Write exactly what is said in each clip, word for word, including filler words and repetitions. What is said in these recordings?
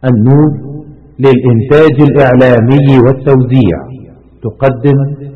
النون للإنتاج الإعلامي والتوزيع تقدم.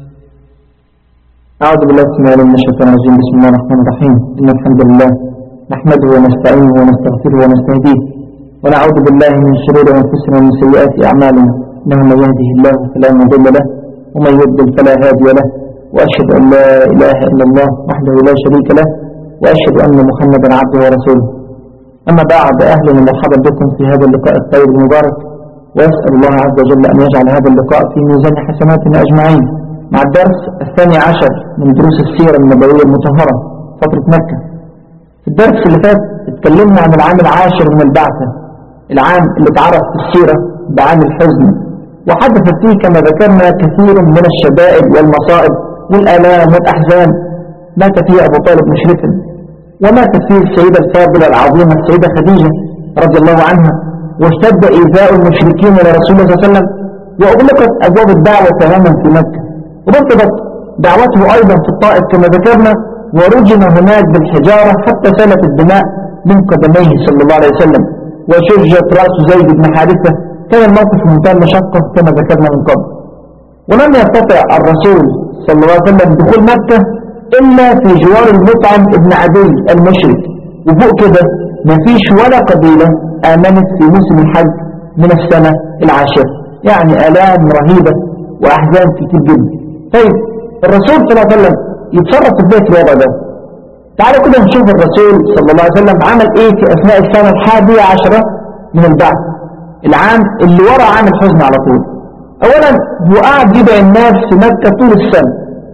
أعوذ بالله من الشيطان الرجيم. بسم الله الرحمن الرحيم. إن الحمد لله نحمده ونستعينه ونستغفره ونستهديه ونعوذ بالله من شرور أنفسنا ومن سيئات أعمالنا، إنه من يهده الله فلا مضل له ومن يضلل فلا هادي له، وأشهد أن لا إله إلا الله وحده لا شريك له، وأشهد أن محمدا عبده ورسوله. أما بعد، أهلا ومرحبا بكم في هذا اللقاء الطيب المبارك، وأسأل الله عز وجل أن يجعل هذا اللقاء في ميزان حسناتنا أجمعين مع الدرس الثاني عشر من دروس السيرة النبوية المطهرة فترة مكة. في الدرس اللي فات اتكلمنا عن العام العاشر من البعثة، العام اللي اتعرف في السيرة بعام الحزن، وحدث فيه كما ذكرنا كثير من الشدائد والمصائب والآلام والأحزان. مات فيه أبو طالب مشرفا، وماتت فيه السيدة الفاضلة العظيمة السيدة خديجة رضي الله عنها، واشتد إيذاء المشركين لرسول الله صلى الله عليه وسلم، وأغلقت أبواب الدعوة تماما في مكة، ورفضت دعوته أيضا في الطائف كما ذكرنا، ورجم هناك بالحجارة حتى سالت الدماء من قدميه صلى الله عليه وسلم، وشجت رأس زيد بن حارثة. كان الموقف منتهى المشقة كما ذكرنا من قبل. ولم يستطع الرسول صلى الله عليه وسلم دخول مكة إلا في جوار المطعم ابن عدي المشرك، وفوق كده مفيش ولا قبيلة آمنت في موسم الحج من السنة العاشرة، يعني آلام رهيبة وأحزان كتير جدا. طيب الرسول صلى الله عليه وسلم يتصرف ازاي في الوضع ده؟ تعالوا كده نشوف الرسول صلى الله عليه وسلم عمل ايه في أثناء السنة الحادية عشرة من البعث، العام اللي ورا عام الحزن على طول. أولا هو قاعد يدعي الناس في مكة طول السنة،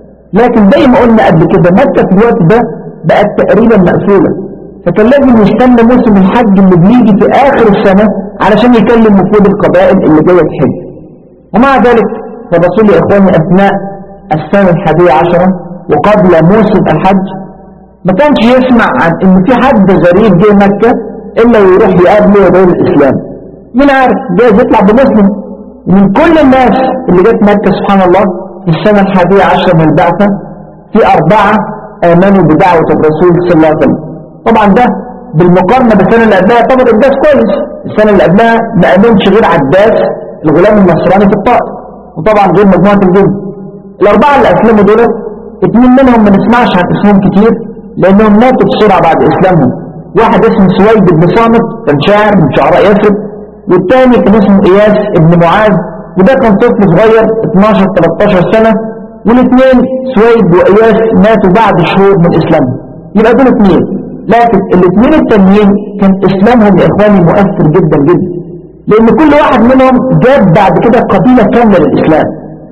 لكن زي ما قلنا قبل كده مكة في الوقت ده بقت تقريبا مقفولة، فكان لازم يستنى موسم الحج اللي بيجي في آخر السنة علشان يكلم وفود القبائل اللي جاية تحج. ومع ذلك فالرسول يا إخواني أثناء السنة الحادية عشرة وقبل موسم الحج ما كانش يسمع عن إن في حد غريب جاي مكة إلا ويروح يقابله ودول الإسلام. مين عارف جايز يطلع بمسلم. ومن كل الناس اللي جت مكة سبحان الله في السنة الحادية عشرة من البعثة في أربعة آمنوا بدعوة الرسول صلى الله عليه وسلم. طبعا ده بالمقارنة بالسنة اللي قبلها طبعا الداس كويس، السنة اللي قبلها ما آمنش غير عداس الغلام النصراني في الطائف، وطبعا غير مجموعة الجن. الأربعة اللي أسلموا دول اثنين منهم ما نسمعش عن اسمهم كتير لأنهم ماتوا بسرعة بعد إسلامهم. واحد اسمه سويد بن صامت كان شاعر من شعراء يثرب، والثاني كان اسمه إياس بن معاذ وده كان طفل صغير اثناشر تلتاشر سنة، والاثنين سويد وإياس ماتوا بعد شهور من إسلامهم. يبقى دول اثنين، لكن الاثنين التانيين كان إسلامهم يا إخواني مؤثر جدا جدا، لأن كل واحد منهم جاب بعد كده قبيلة كاملة للإسلام.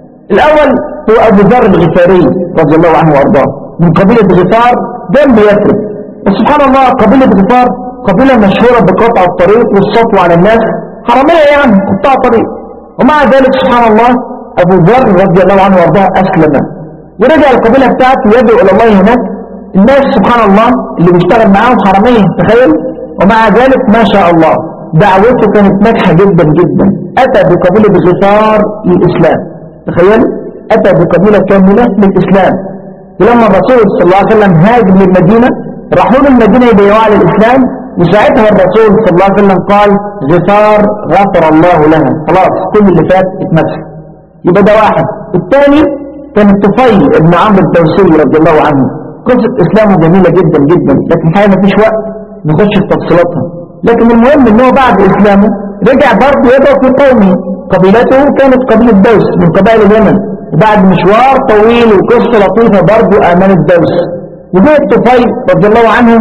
الأول هو أبو ذر الغفاري رضي الله عنه وأرضاه من قبيلة غفار جنب يثرب. وسبحان الله قبيلة غفار قبيلة مشهورة بقطع الطريق والسطو على الناس، حرامية يعني قطاع طريق. ومع ذلك سبحان الله أبو ذر رضي الله عنه وأرضاه أسلم، ورجع القبيلة بتاعته يدعو إلى الله هناك. الناس سبحان الله اللي بيشتغل معاهم حرامية تخيل، ومع ذلك ما شاء الله دعوته كانت ناجحة جدا جدا. أتى بقبيلة غفار للإسلام، تخيل أتى بقبيلة كاملة للإسلام. ولما الرسول صلى الله عليه وسلم هاجم للمدينة راحوا للمدينة يبيعوا على الإسلام، وساعتها الرسول صلى الله عليه وسلم قال غفار غفر الله لها، خلاص كل اللي فات اتمسح. يبقى ده واحد. الثاني كان الطفيل ابن عمرو الدوسي رضي الله عنه، قصة إسلامه جميلة جدا جدا، لكن الحقيقة مفيش وقت نخش في تفصيلاتها. لكن المهم ان هو بعد إسلامه رجع برضه يدعو في قومه. قبيلته كانت قبيلة دوس من قبائل اليمن، وبعد مشوار طويل وقصة لطيفة برضه آمنت دوس. وجاء الطفيل رضي الله عنه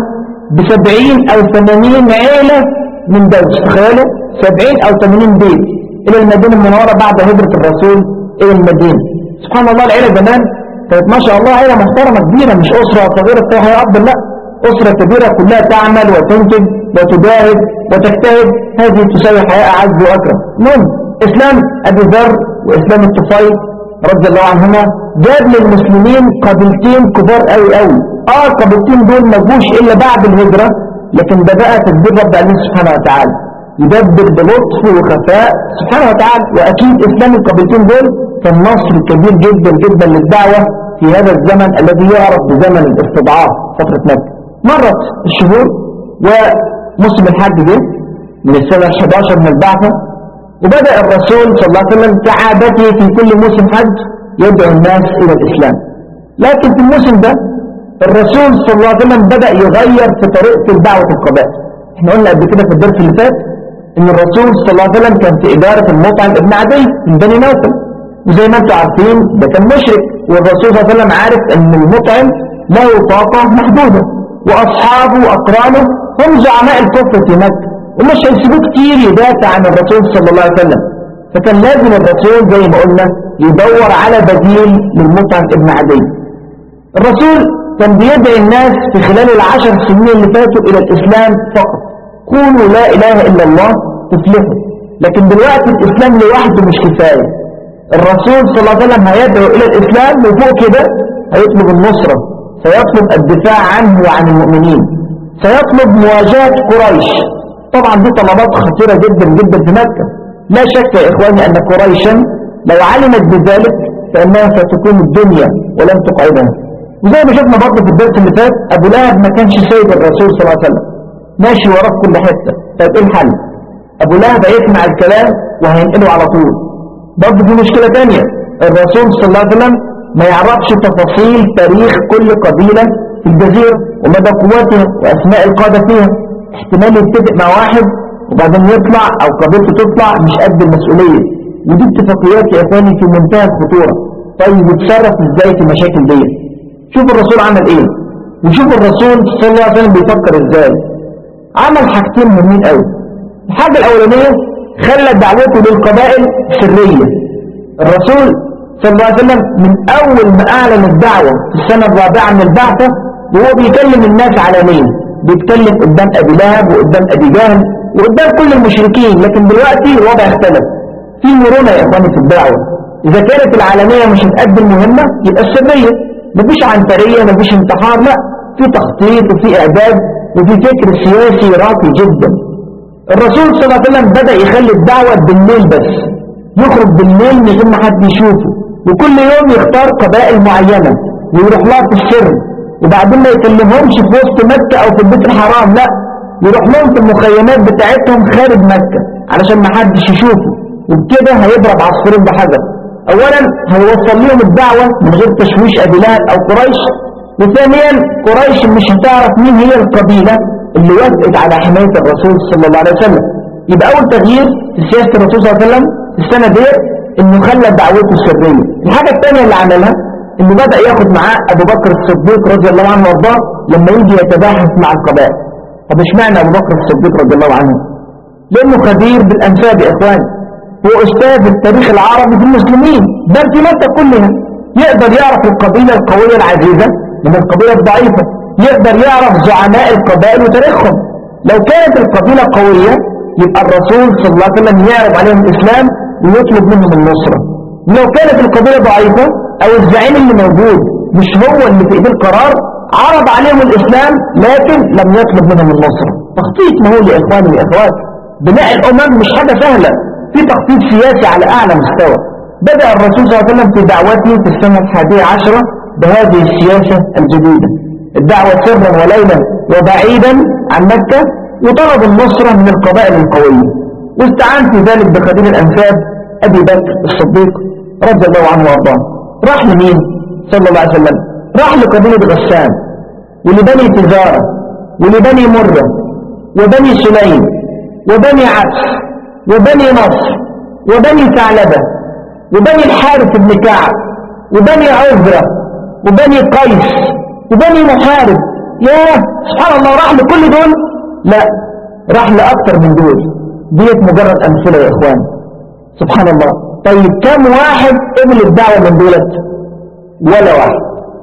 بسبعين أو ثمانين عيلة من دوس، تخيلوا سبعين أو ثمانين بيت إلى المدينة المنورة بعد هجرة الرسول إلى المدينة. سبحان الله العيلة زمان كانت ما شاء الله عيلة محترمة كبيرة، مش أسرة صغيرة بتاعها يا أفضل، لا أسرة كبيرة كلها تعمل وتنتج وتجاهد وتجتهد، هذه تساوي حياة أعز وأكرم. المهم إسلام أبي ذر وإسلام الطفيل رضي الله عنهما جاب للمسلمين قبيلتين كبار قوي قوي. اه القبيلتين دول ما جوش إلا بعد الهجرة، لكن ده بقى تدبير رب العالمين سبحانه وتعالى، يدبر بلطف وخفاء سبحانه وتعالى. وأكيد إسلام القبيلتين دول كان نصر كبير جدا جدا للدعوة في هذا الزمن الذي يعرف بزمن الاستضعاف فترة مكة. مرت الشهور وموسم الحج جه، من السنة الحادية عشرة من البعثة. وبدأ الرسول صلى الله عليه وسلم كعادته في كل موسم حج يدعو الناس إلى الإسلام. لكن في الموسم ده الرسول صلى الله عليه وسلم بدأ يغير في طريقة الدعوة القبائل. احنا قلنا قبل كده في الدرس اللي فات ان الرسول صلى الله عليه وسلم كان في إدارة المطعم ابن عدي من بني نوفل، وزي ما انتم عارفين ده كان مشرك، والرسول صلى الله عليه وسلم عارف ان المطعم له طاقة محدودة واصحابه واقرانه هم زعماء الكفر في مكة ومش هيسيبوه كتير يدافع عن الرسول صلى الله عليه وسلم. فكان لازم الرسول زي ما قلنا يدور على بديل للمطعم ابن عدي. الرسول كان بيدعي الناس في خلال العشر سنين اللي فاتوا إلى الإسلام فقط، قولوا لا إله إلا الله تفلحوا. لكن دلوقتي الإسلام لوحده مش كفاية، الرسول صلى الله عليه وسلم هيدعو إلى الإسلام وفوق كده هيطلب النصرة، سيطلب الدفاع عنه وعن المؤمنين، سيطلب مواجهة قريش. طبعا دي طلبات خطيرة جدا جدا في مكة. لا شك يا إخواني أن قريشا لو علمت بذلك فإنها ستكون الدنيا ولن تقعدها. وزي ما شفنا برضه في الدرس اللي فات أبو لهب ما كانش سيد الرسول صلى الله عليه وسلم، ماشي وراه في كل حتة. طيب إيه الحل؟ أبو لهب هيسمع الكلام وهينقله على طول. برضه في مشكلة تانية، الرسول صلى الله عليه وسلم ما يعرفش تفاصيل تاريخ كل قبيلة في الجزيرة ومدى قوتها وأسماء القادة فيها. احتمال يتفق مع واحد وبعدين يطلع أو قبيلته تطلع مش قد المسؤولية، ودي اتفاقيات يا إخواني في منتهى الخطورة. طيب يتصرف ازاي في المشاكل دي؟ شوف الرسول عمل ايه، وشوف الرسول صلى الله عليه وسلم بيفكر ازاي. عمل حاجتين مهمين قوي. الحاجة الأولانية خلى دعوته للقبائل سرية. الرسول صلى الله عليه وسلم من أول ما أعلن الدعوة في السنة الرابعة من البعثة وهو بيكلم الناس علنيا، بيتكلم قدام أبي لهب وقدام أبي جهل وقدام كل المشركين. لكن دلوقتي الوضع اختلف، في مرونة يا إخواني في الدعوة. إذا كانت العالمية مش هتقدم مهمة يبقى السرية، مفيش عنترية مفيش انتحار، لا، في تخطيط وفي إعداد وفي فكر سياسي راقي جدا. الرسول صلى الله عليه وسلم بدأ يخلي الدعوة بالليل بس، يخرج بالليل من غير ما حد يشوفه، وكل يوم يختار قبائل معينة ويروح لها في السر، وبعدين ما يكلمهمش في وسط مكة أو في البيت الحرام، لا، يروح لهم في المخيمات بتاعتهم خارج مكة علشان ما حدش يشوفه. وبكده هيضرب عصفورين بحجر. اولا هيوصل لهم الدعوة من غير تشويش ابي لهب او قريش، وثانيا قريش مش هتعرف مين هي القبيلة اللي وافقت على حماية الرسول صلى الله عليه وسلم. يبقى اول تغيير في سياسة الرسول صلى الله عليه وسلم في السنة دي انه خلى دعوته سرية. الحاجة الثانية اللي عملها انه بدأ ياخد معاه ابو بكر الصديق رضي الله عنه وارضاه لما يجي يتباحث مع القبائل. طب اشمعنى ابو بكر الصديق رضي الله عنه؟ لانه خبير بالانساب يا اخوان، هو أستاذ التاريخ العربي في المسلمين بل في مكة كلها، يقدر يعرف القبيلة القوية العزيزة من القبيلة الضعيفة، يقدر يعرف زعماء القبائل وتاريخهم. لو كانت القبيلة قوية يبقى الرسول صلى الله عليه وسلم يعرض عليهم الإسلام ويطلب منهم النصرة. ولو كانت القبيلة ضعيفة أو الزعيم اللي موجود مش هو اللي في إيديه القرار، عرض عليهم الإسلام لكن لم يطلب منهم النصرة. تخطيط مهول يا إخواني وإخوات، بناء الأمم مش حاجة سهلة، في تخطيط سياسي على أعلى مستوى. بدأ الرسول صلى الله عليه وسلم في دعوته في السنة الحادية عشرة بهذه السياسة الجديدة، الدعوة سرا وليلا وبعيدا عن مكة، وطلب النصرة من القبائل القوية، واستعان في ذلك بخبير الأنساب أبي بكر الصديق رضي الله عنه وارضاه. راح لمين صلى الله عليه وسلم؟ راح لقبيلة غسان ولبني تزارة ولبني مرة وبني سليم وبني عبس وبني نصر وبني ثعلبة وبني الحارث بن كعب وبني عذرة وبني قيس وبني محارب. ياه سبحان الله، راح لكل دول؟ لا، راح لأكثر من دول. ديت مجرد أمثلة يا إخوان، سبحان الله. طيب كم واحد قبل الدعوة من دولت؟ ولا واحد،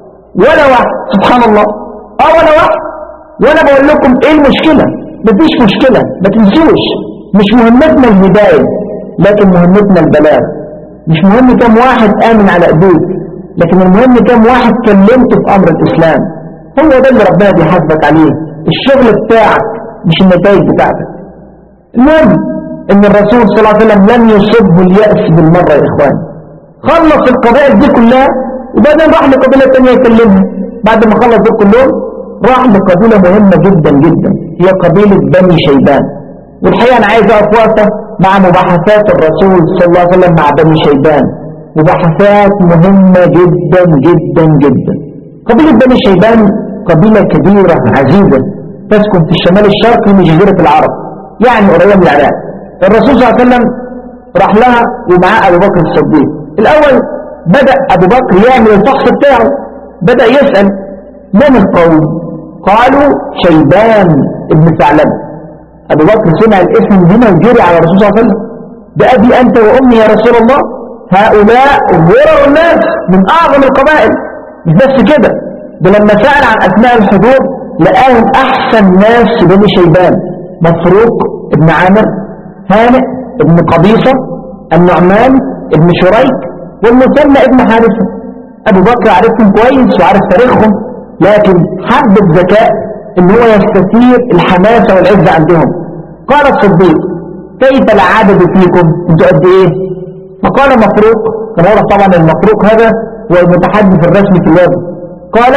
ولا واحد، سبحان الله. اه ولا واحد. وانا بقول لكم ايه المشكلة؟ مفيش مشكلة، ما تنسوش مش مهمتنا الهداية لكن مهمتنا البلاغ. مش مهم كم واحد آمن على ايديك، لكن المهم كم واحد كلمته في امر الاسلام. هو ده اللي ربنا بيحاسبك عليه، الشغل بتاعك مش النتائج بتاعتك. المهم ان الرسول صلى الله عليه وسلم لم يصبه اليأس بالمرة يا اخوان. خلص القبائل دي كلها وبعدين راح لقبيلة تانية يكلمها. بعد ما خلص دول كلهم راح لقبيلة مهمة جدا جدا، هي قبيلة بني شيبان. والحقيقة أنا عايز أقف وقفة مع مباحثات الرسول صلى الله عليه وسلم مع بني شيبان، مباحثات مهمة جدا جدا جدا. قبيلة بني شيبان قبيلة كبيرة عزيزة تسكن في الشمال الشرقي من جزيرة العرب، يعني قريبة من العراق. الرسول صلى الله عليه وسلم راح لها ومعاه أبو بكر الصديق. الأول بدأ أبو بكر يعمل الفحص بتاعه، بدأ يسأل من القوم؟ قالوا شيبان ابن ثعلبة. أبو بكر سمع الاسم هنا وجري على الرسول صلى الله عليه وسلم، بأبي أنت وأمي يا رسول الله، هؤلاء غرر الناس من أعظم القبائل. مش بس كده، ده لما سأل عن أسماء الحضور لقاهم أحسن ناس في بني شيبان: مفروق ابن عامر، هانئ ابن قبيصة، النعمان ابن شريك، والمثنى ابن حارثة. أبو بكر عرفهم كويس وعرف تاريخهم، لكن حب الذكاء إن هو يستثير الحماسة والعزة عندهم. قال الصديق: كيف العدد فيكم؟ انتوا قد ايه؟ فقال مفروق، كما هو طبعا المفروق هذا هو المتحدث الرسمي في الوادي، قال: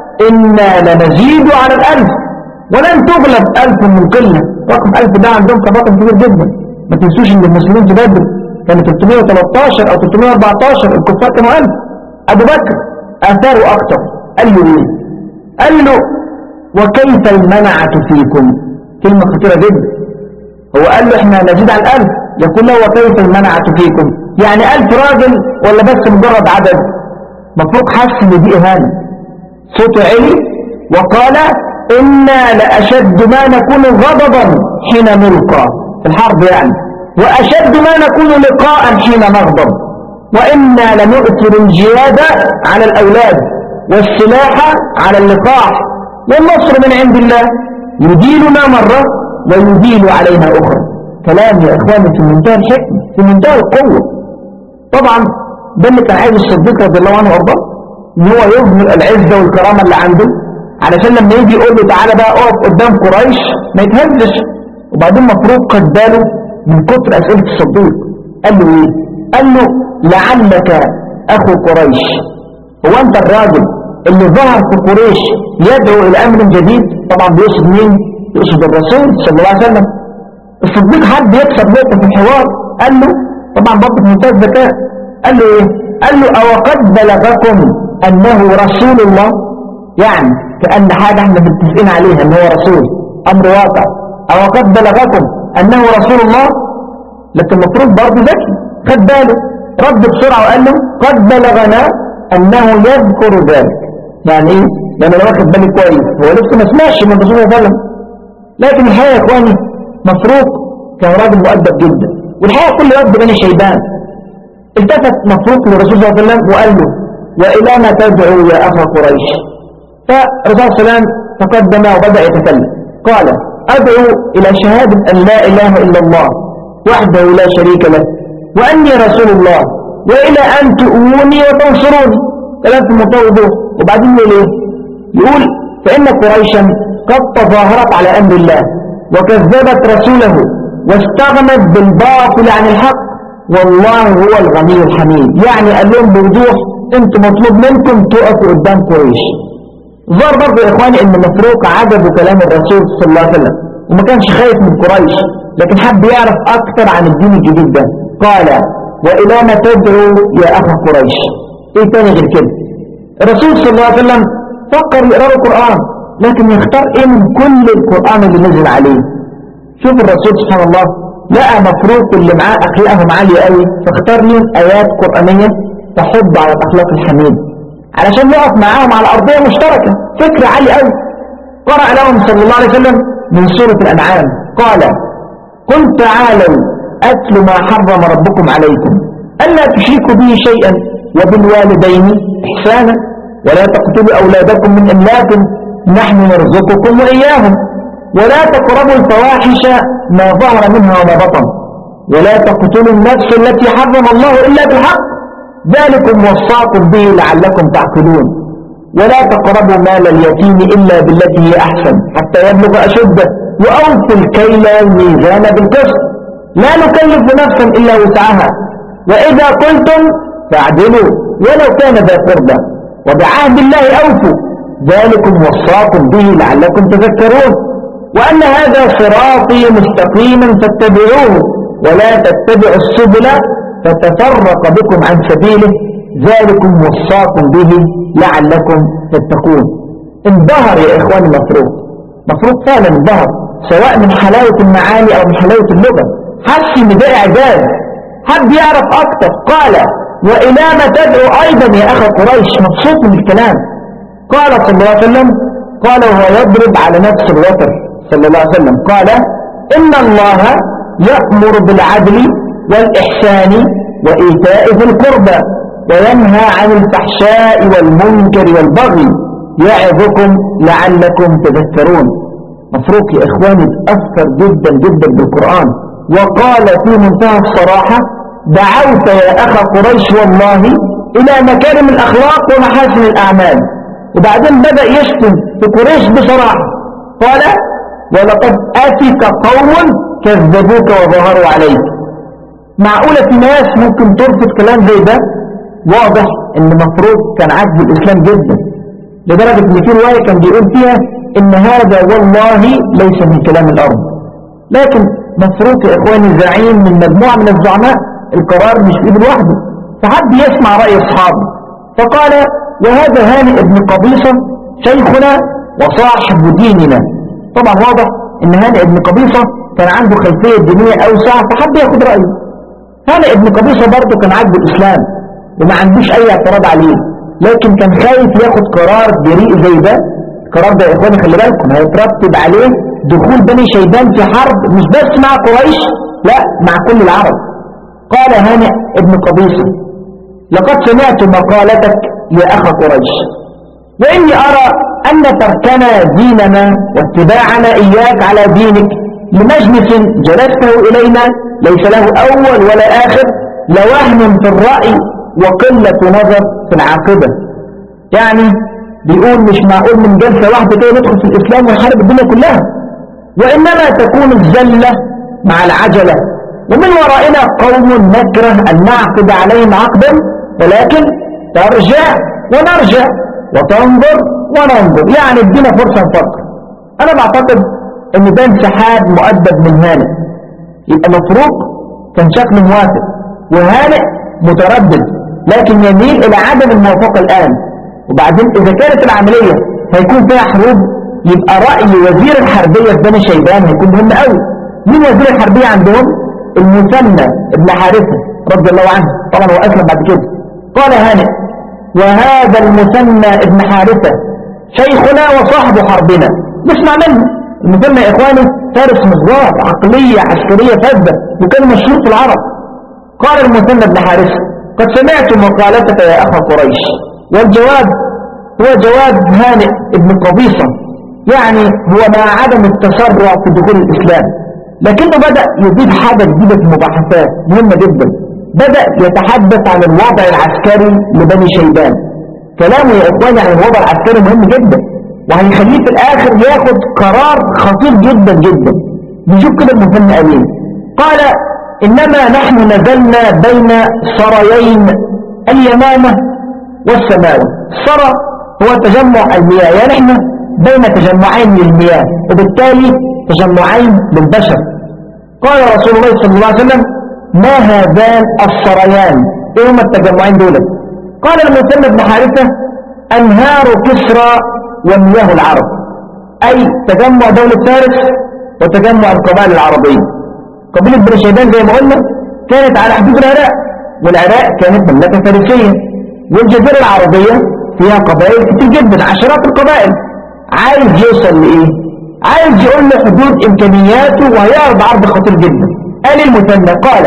إنا لنزيد على الألف ولن تغلب ألف من قلة. رقم ألف ده عندهم كرقم كبير جدا. ما تنسوش إن المسلمين في بدر كانوا ثلاثمائة وثلاثة عشر أو ثلاثمائة وأربعة عشر، الكفار كانوا ألف. أبو بكر آثاره أكتر، قال له إيه؟ قال له: وكيف المنعة فيكم؟ كلمة خطيرة جدا. هو قال له إحنا نزيد على الألف، يقول له وكيف المنعة فيكم؟ يعني ألف راجل ولا بس مجرد عدد؟ مفروض حس إن دي إهانة. صوته عالي وقال: إنا لأشد ما نكون غضبا حين نلقى في الحرب يعني، وأشد ما نكون لقاء حين نغضب، وإنا لنؤثر الجهاد على الأولاد والسلاح على اللقاح، والنصر من عند الله يديلنا مرة ويديل علينا أخرى. كلام يا إخواني في منتهى الحكمة، في منتهى القوة. طبعا ده اللي كان عايز الصديق رضي الله عنه وارضاه، ان هو يظهر العزة والكرامة اللي عنده، علشان لما يجي يقول له تعالى بقى اقف قدام قريش ما يتهزش. وبعدين مفروض قد باله من كتر أسئلة الصديق، قال له ايه؟ قال له: لعلك أخو قريش. هو أنت الراجل اللي ظهر في قريش يدعو إلى أمر جديد؟ طبعا بيقصد مين؟ يقصد الرسول صلى الله عليه وسلم. الصديق حب يكسب نقطة في الحوار، قال له طبعا برضه في منتهى الذكاء، قال له ايه؟ قال له: أو قد بلغكم أنه رسول الله؟ يعني كأن حاجة احنا متفقين عليها ان هو رسول، أمر واقع. أو قد بلغكم أنه رسول الله؟ لكن المفروض برضه ذكي، خد باله، رد بسرعة وقال له: قد بلغنا أنه يذكر ذلك. يعني ايه؟ يعني لو واخد بالي كويس هو لسه ما سمعش من الرسول صلى الله عليه وسلم. لكن الحقيقة يا اخواني مفروض كان راجل مؤدب جدا، والحقيقة كل رد بني شيبان. التفت مفروض للرسول صلى الله عليه وسلم وقال له: وإلى ما تدعو يا أخا قريش؟ فالرسول صلى الله عليه وسلم تقدم وبدأ يتكلم، قال: أدعو إلى شهادة أن لا إله إلا الله وحده لا شريك له، وأني رسول الله، وإلى أن تؤوني وتنصروني. كلام في منتهى الوضوح. وبعدين يقول إيه؟ يقول: فإن قريشا قد تظاهرت على أمر الله وكذبت رسوله واستغنت بالباطل عن الحق، والله هو الغني الحميد. يعني قال لهم بوضوح: انتم مطلوب منكم تقفوا قدام قريش. ظهر برضه يا إخواني إن مفروق عجبه كلام الرسول صلى الله عليه وسلم وما كانش خايف من قريش، لكن حب يعرف أكثر عن الدين الجديد ده. قال: وإلى ما تدعو يا أخا قريش؟ إيه تاني غير كده؟ الرسول صلى الله عليه وسلم فكر يقرأ القرآن، لكن يختار إيه من كل القرآن اللي نزل عليه؟ شوف الرسول سبحان الله لقى مفروق اللي معاه أخلاقهم عالية قوي، فاختار لهم آيات قرآنية تحض على الأخلاق الحميد علشان يقف معاهم على أرضية مشتركة. فكرة عالية قوي. قرأ لهم صلى الله عليه وسلم من سورة الأنعام، قال: قل تعالوا أتل ما حرم ربكم عليكم ألا تشركوا به شيئا وبالوالدين إحسانا ولا تقتلوا أولادكم من إملاق نحن نرزقكم وإياهم ولا تقربوا الفواحش ما ظهر منها وما بطن ولا تقتلوا النفس التي حرم الله إلا بالحق ذلكم وصاكم به لعلكم تعقلون ولا تقربوا مال اليتيم إلا بالتي هي أحسن حتى يبلغ أشده وأوفوا الكيل والميزان بالقسط لا نكلف نفسا إلا وسعها وإذا قلتم فاعدلوا ولو كان ذا قربى وبعهد الله أوفوا ذلكم وصاكم به لعلكم تذكرون. وأن هذا صراطي مستقيما فاتبعوه ولا تتبعوا السبل فتفرق بكم عن سبيله ذلكم وصاكم به لعلكم تتقون. انبهر يا إخواني مفروض مفروض فعلا انبهر، سواء من حلاوة المعاني أو من حلاوة اللغة، حس إن ده إعجاز، حد يعرف أكتر. قال وإلى ما تدعو أيضا يا أخا قريش؟ مبسوط من الكلام. قال صلى الله عليه وسلم، قال وهو يضرب على نفس الوتر صلى الله عليه وسلم، قال إن الله يأمر بالعدل والإحسان وإيتاء ذي القربى وينهى عن الفحشاء والمنكر والبغي يعظكم لعلكم تذكرون. مفروق يا إخواني تأثر جدا جدا بالقرآن، وقال في منتهى الصراحة دعوت يا أخا قريش والله إلى مكارم الأخلاق ومحاسن الأعمال. وبعدين بدأ يشتم في قريش بصراحة، قال ولقد أتك قوم كذبوك وظهروا عليك. معقولة في ناس ممكن ترفض كلام زي ده؟ واضح ان مفروض كان عجب الإسلام جدا، لدرجة ان في رواية كان بيقول فيها ان هذا والله ليس من كلام الأرض. لكن مفروض يا إخواني زعيم من مجموعة من الزعماء، القرار مش بإيده لوحده، فحب يسمع رأي أصحابه، فقال وهذا هانئ بن قبيصة شيخنا وصاحب ديننا. طبعا واضح ان هانئ بن قبيصة كان عنده خلفية دينية أوسع، فحب ياخد رأيه. هانئ بن قبيصة برضه كان عاجبه الإسلام وما عندوش أي اعتراض عليه، لكن كان خايف ياخد قرار جريء زي ده. القرار ده يا إخواني خلي بالكم هيترتب عليه دخول بني شيبان في حرب مش بس مع قريش، لا مع كل العرب. قال هانئ بن قبيصة لقد سمعت مقالتك يا أخا قريش، وإني أرى أن تركنا ديننا واتباعنا إياك على دينك لمجلس جلسته إلينا ليس له أول ولا آخر لوهم في الرأي وقلة نظر في العاقبة. يعني بيقول مش معقول من جلسة واحدة كده ندخل في الإسلام ونحارب الدنيا كلها، وإنما تكون الزلة مع العجلة، ومن ورائنا قوم نكره أن نعقد عليهم عقدا، ولكن ترجع ونرجع وتنظر وننظر، يعني ادينا فرصة نفكر. أنا بعتقد إن ده انسحاب مؤدب من هانئ، يبقى مفروض كان شكله موافق وهانئ متردد، لكن يميل إلى عدم الموافقة الآن. وبعدين إذا كانت العملية هيكون فيها حروب، يبقى رأي وزير الحربية في بني شيبان هيكون مهم قوي. مين وزير الحربية عندهم؟ المثنى ابن حارثة رضي الله عنه، طبعا هو أسلم بعد كده. قال هانئ وهذا المثنى ابن حارثة شيخنا وصاحب حربنا، نسمع منه. المثنى يا إخواني فارس مغوار، عقلية عسكرية فذة، وكان مشهور في العرب. قال المثنى ابن حارثة قد سمعت مقالتك يا أخا قريش. والجواب هو جواب هانئ ابن قبيصة، يعني هو مع عدم التسرع في دخول الإسلام، لكنه بدأ يضيف حاجة جديدة في المباحثات مهمة جدا. بدأ يتحدث عن الوضع العسكري لبني شيبان. كلامه يا إخواني عن الوضع العسكري مهم جدا، وهيخليه في الآخر ياخد قرار خطير جدا جدا. نشوف كده المثنى قال قال إنما نحن نزلنا بين سريين اليمامة والسماوة. السرى هو تجمع المياه، يعني احنا بين تجمعين للمياه، وبالتالي تجمعين للبشر. قال رسول الله صلى الله عليه وسلم ما هذان السريان؟ ايه هما التجمعين دول؟ قال المثنى بن حارثة أنهار كسرى ومياه العرب، أي تجمع دولة فارس وتجمع القبائل العربية. قبيلة بني شيبان زي ما قلنا كانت على حدود العراق، والعراق كانت مملكة فارسية، والجزيرة العربية فيها قبائل كتير جدا، عشرات القبائل. عايز يوصل لإيه؟ عايز يقول له حدود إمكانياته، وهيعرض عرض خطير جدا. قال المثنى قال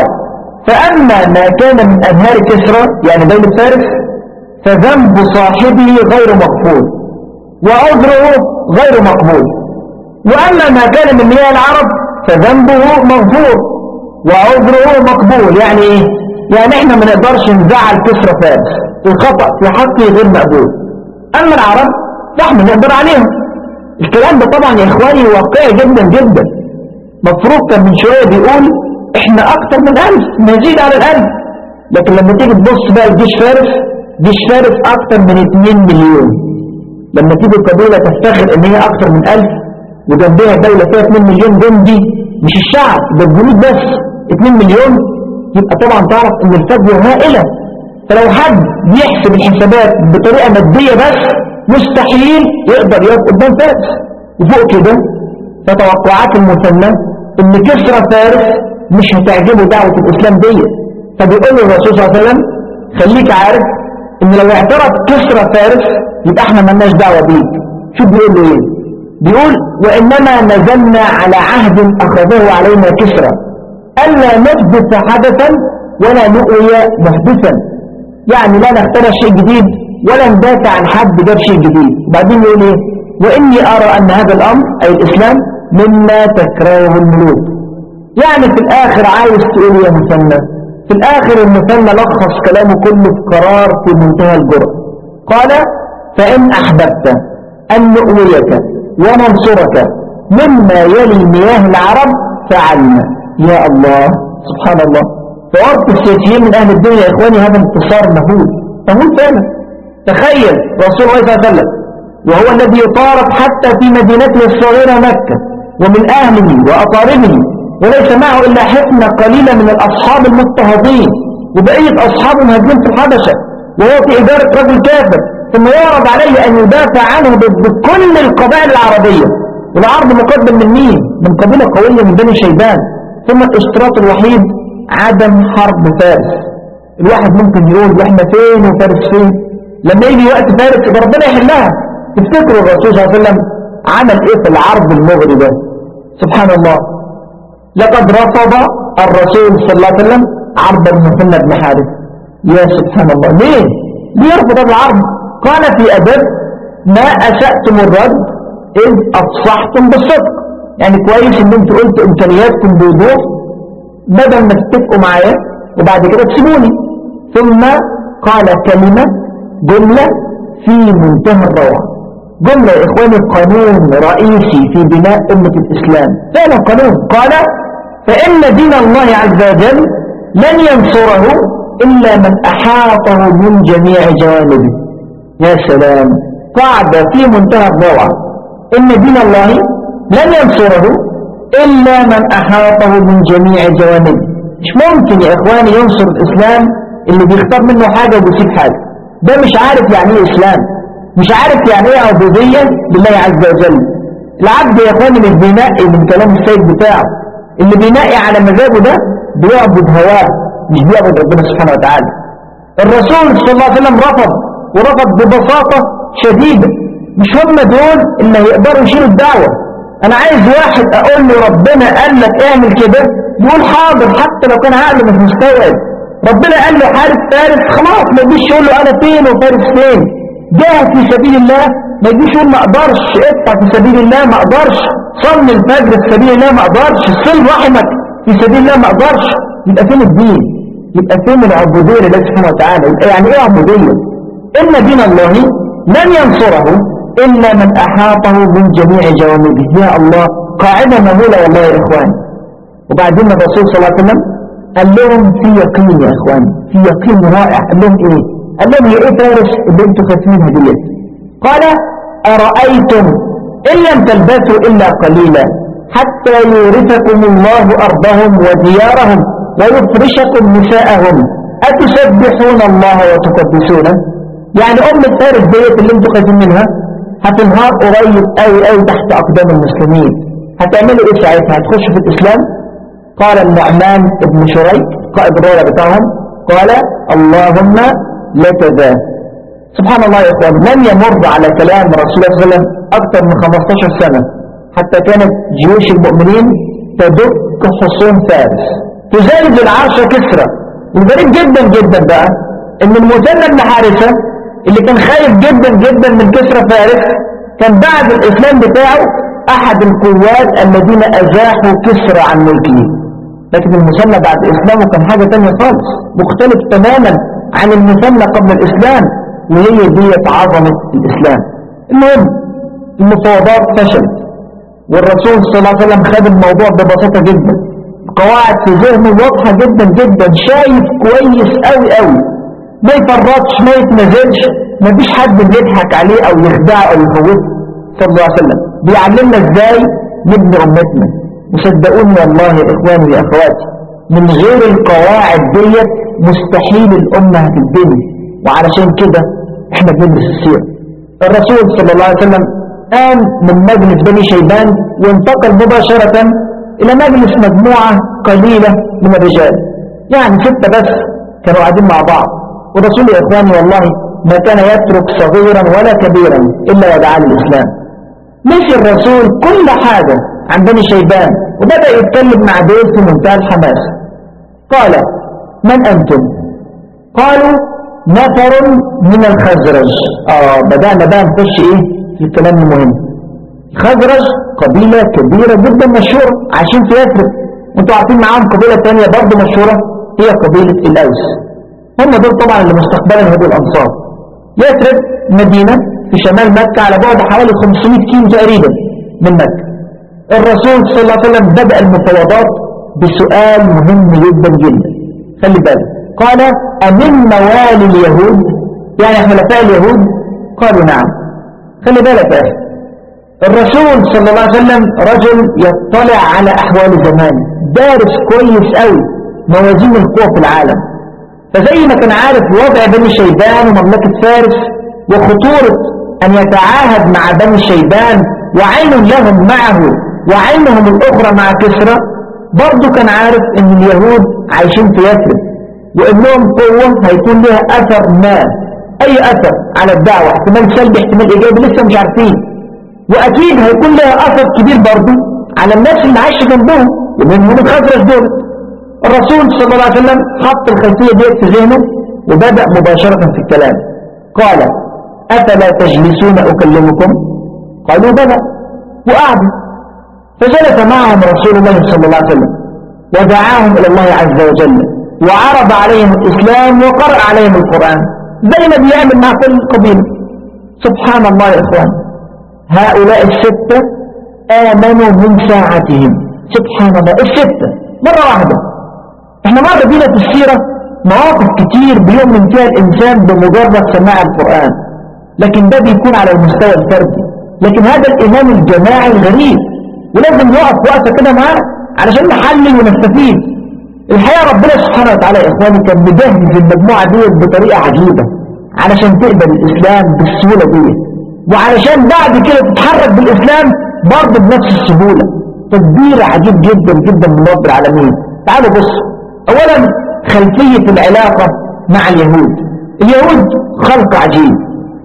فأما ما كان من أنهار كسرى يعني دولة فارس فذنب صاحبه غير مغفور وعذره غير مقبول، وأما ما كان من مياه العرب فذنبه مغفور وعذره مقبول. يعني إيه؟ يعني إحنا ما نقدرش نزعل كسرى فارس، الخطأ في حقه غير مقبول. أما العرب فإحنا نقدر عليهم. الكلام ده طبعا يا إخواني واقعي جدا جدا. مفروض كان من شوية بيقول إحنا أكتر من ألف، نزيد على الألف، لكن لما تيجي تبص بقى الجيش فارس، جيش فارس أكتر من اتنين مليون. لما تيجي القبيلة تفتخر إن هي أكتر من ألف، وجنبها دولة فيها اتنين مليون جندي، مش الشعب ده الجنود بس اتنين مليون، يبقى طبعا تعرف ان الفجوة هائلة. فلو حد بيحسب الحسابات بطريقة مادية بس مستحيل يقدر يقف قدام فارس. وفوق كده فتوقعات المثنى ان كسرى فارس مش هتعجبه دعوة الاسلام دي، فبيقول له الرسول صلى الله عليه وسلم خليك عارف ان لو اعترف كسرى فارس يبقى احنا ملناش دعوة بيك. شو بيقول له ايه؟ بيقول وانما نزلنا على عهد اخذه علينا كسرى الا نحدث حدثا ولا نؤوي محدثا، يعني لا نخترع شيء جديد ولا ندافع عن حد جاب شيء جديد. وبعدين يقول ايه؟ واني ارى ان هذا الامر اي الاسلام مما تكرهه الملوك. يعني في الاخر عايز تقول يا مثنى، في الاخر المثنى لخص كلامه كله في قرار في منتهى الجرأة. قال فان احببت ان نؤويك وننصرك مما يلي مياه العرب فعلنا. يا الله سبحان الله، فوقت السياسيين من اهل الدنيا يا اخواني هذا انتصار مهول مهول فعلا. تخيل رسول الله صلى الله عليه وسلم وهو الذي يطارد حتى في مدينته الصغيرة مكة ومن اهله واقاربه، وليس معه الا حفنة قليلة من الاصحاب المضطهدين وبقية اصحابه مهاجرين في الحبشة، وهو في ادارة رجل كافر، ثم يعرض عليه ان يدافع عنه بكل القبائل العربية. والعرض مقدم من مين؟ من قبيلة قوية من بني شيبان. ثم الاشتراط الوحيد عدم حرب فارس. الواحد ممكن يقول واحنا فين وفارس فين؟ لما يجي وقت فارس يبقى ربنا يحلها. تفتكروا الرسول صلى الله عليه وسلم عمل ايه في العرض المغري ده؟ سبحان الله، لقد رفض الرسول صلى الله عليه وسلم عرض المثنى بن حارث. يا سبحان الله، ليه؟ ليه يرفض هذا العرض؟ قال في أدب ما أسأتم الرد إذ أفصحتم بالصدق. يعني كويس إن انتوا قلتوا إمكانياتكم بوضوح بدل ما تتفقوا معايا وبعد كده تسيبوني. ثم قال كلمة جملة في منتهى الروعة، جملة يا إخواني قانون رئيسي في بناء أمة الإسلام، فعلا قانون. قال فإن دين الله عز وجل لن ينصره إلا من أحاطه من جميع جوانبه. يا سلام، قاعدة في منتهى الروعة، إن دين الله لن ينصره إلا من أحاطه من جميع جوانبه. مش ممكن يا إخواني ينصر الإسلام اللي بيختار منه حاجة وبيسيب حاجة. ده مش عارف يعني إيه إسلام، مش عارف يعني إيه عبودية لله عز وجل. العبد يا إخواني مش بينقي من كلام السيد بتاعه، اللي بينقي على مزاجه ده بيعبد هواه مش بيعبد ربنا سبحانه وتعالى. الرسول صلى الله عليه وسلم رفض، ورفض ببساطة شديدة. مش هم دول اللي هيقدروا يشيلوا الدعوة. انا عايز واحد اقول له ربنا قال لك اعمل كده يقول حاضر حتى لو كان عقله مش مستوعب. ربنا قال له حارب فارس، خلاص ما يجيش يقول له انا فين وفارس فين. جاهد في سبيل الله، ما يجيش يقول ما اقدرش. اقطع في سبيل الله، ما اقدرش. صلي الفجر في سبيل الله، ما اقدرش. صل رحمك في سبيل الله، ما اقدرش. يبقى فين الدين؟ يبقى فين العبودية لله سبحانه وتعالى؟ يبقى يعني ايه عبودية؟ ان دين الله لن ينصره إلا من أحاطه من جميع جوانبه. يا الله، قاعدة مهولة والله يا إخوان. وبعدين الرسول صلى الله عليه وسلم قال لهم في يقين يا إخوان، في يقين رائع. قال لهم إيه؟ قال لهم هي إيه فارس اللي أنتوا خاتمينها ديت؟ قال أرأيتم إن لم تلبثوا إلا قليلا حتى يورثكم الله أرضهم وديارهم ويفرشكم نساءهم أتسبحون الله وتقدسونه؟ يعني أم فارس ديت اللي أنتوا خاتمين منها هتنهار قريب قوي قوي تحت أقدام المسلمين. هتعملوا إيه ساعتها؟ هتخشوا في الإسلام؟ قال النعمان بن شريك قائد الرواية بتاعهم قال اللهم لك ذا. سبحان الله يا إخوان، لم يمر على كلام رسول الله صلى الله عليه وسلم أكثر من خمستاشر سنة حتى كانت جيوش المؤمنين تدك حصون فارس تزالج العرش كسرى. والغريب جدا جدا بقى إن المثنى بن حارثة اللي كان خايف جدا جدا من كسرى فارس كان بعد الإسلام بتاعه أحد القوات الذين أزاحوا كسرى عن ملكه. لكن المثنى بعد إسلامه كان حاجة تانية خالص، مختلف تماما عن المثنى قبل الإسلام، وهي دي عظمة الإسلام. المهم المفاوضات فشلت، والرسول صلى الله عليه وسلم خد الموضوع ببساطة جدا. قواعد في ذهنه واضحة جدا جدا، شايف كويس قوي قوي، ما يفرطش ما يتنزلش، ما فيش حد بيضحك عليه او يخدعه او يخوفه. صلى الله عليه وسلم بيعلمنا ازاي نبني امتنا. وصدقوني والله يا اخواني يا اخواتي، من غير القواعد ديت مستحيل الامه هتتبني. وعلشان كده احنا بندرس السيره. الرسول صلى الله عليه وسلم قام من مجلس بني شيبان وانتقل مباشره الى مجلس مجموعه قليله من الرجال، يعني ستة بس كانوا قاعدين مع بعض. والرسول يا إخواني والله ما كان يترك صغيرا ولا كبيرا إلا ودعا للإسلام. مشي الرسول كل حاجة عن بني شيبان وبدأ يتكلم مع دول في منتهى الحماس. قال: من أنتم؟ قالوا: نفر من الخزرج. آه بدأنا بقى نخش إيه في الكلام المهم. خزرج قبيلة كبيرة جدا مشهورة عايشين في يثرب، وانتوا عارفين معاهم قبيلة تانية برضه مشهورة هي قبيلة الأوس. هم دول طبعا اللي مستقبلا هدول الأنصار. يثرب مدينة في شمال مكة على بعد حوالي خمسمائة كيلو تقريبا من مكة. الرسول صلى الله عليه وسلم بدأ المفاوضات بسؤال مهم جدا جدا. خلي بالك، قال: أمن موالي اليهود؟ يعني حلفاء اليهود؟ قالوا: نعم. خلي بالك يا أخي، الرسول صلى الله عليه وسلم رجل يطلع على أحوال زمانه، دارس كويس قوي موازين القوى في العالم. فزي ما كان عارف وضع بني شيبان ومملكة فارس وخطورة أن يتعاهد مع بني شيبان وعين لهم معه وعينهم الأخرى مع كسرى، برضو كان عارف أن اليهود عايشين في يثرب وأنهم قوة هيكون لها أثر ما، أي أثر على الدعوة، احتمال سلبي احتمال إيجابي لسه مش عارفين، وأكيد هيكون لها أثر كبير برضو على الناس اللي عايشة جنبهم ومنهم الخزرج دول. الرسول صلى الله عليه وسلم حط الخلفية ديت في ذهنه وبدأ مباشرة في الكلام. قال: أفلا تجلسون أكلمكم؟ قالوا: بلى. وقعدوا، فجلس معهم رسول الله صلى الله عليه وسلم ودعاهم إلى الله عز وجل وعرض عليهم الإسلام وقرأ عليهم القرآن زي ما بيعمل مع كل قبيلة. سبحان الله يا إخوان، هؤلاء الستة آمنوا من ساعتهم. سبحان الله، الستة مرة واحدة. احنا مر بينا في السيرة مواقف كتير بيؤمن فيها الإنسان بمجرد سماع القرآن، لكن ده بيكون على المستوى الفردي. لكن هذا الإيمان الجماعي غريب، ولازم نقف وقفة كده معاه علشان نحلل ونستفيد. الحقيقة ربنا سبحانه وتعالى يا إخواني كان مجهز المجموعة دي بطريقة عجيبة علشان تقبل الإسلام بالسهولة دي، وعلشان بعد كده تتحرك بالإسلام برضه بنفس السهولة. تدبير عجيب جدا جدا من رب العالمين. تعالوا بصوا. أولا خلفية العلاقة مع اليهود. اليهود خلق عجيب،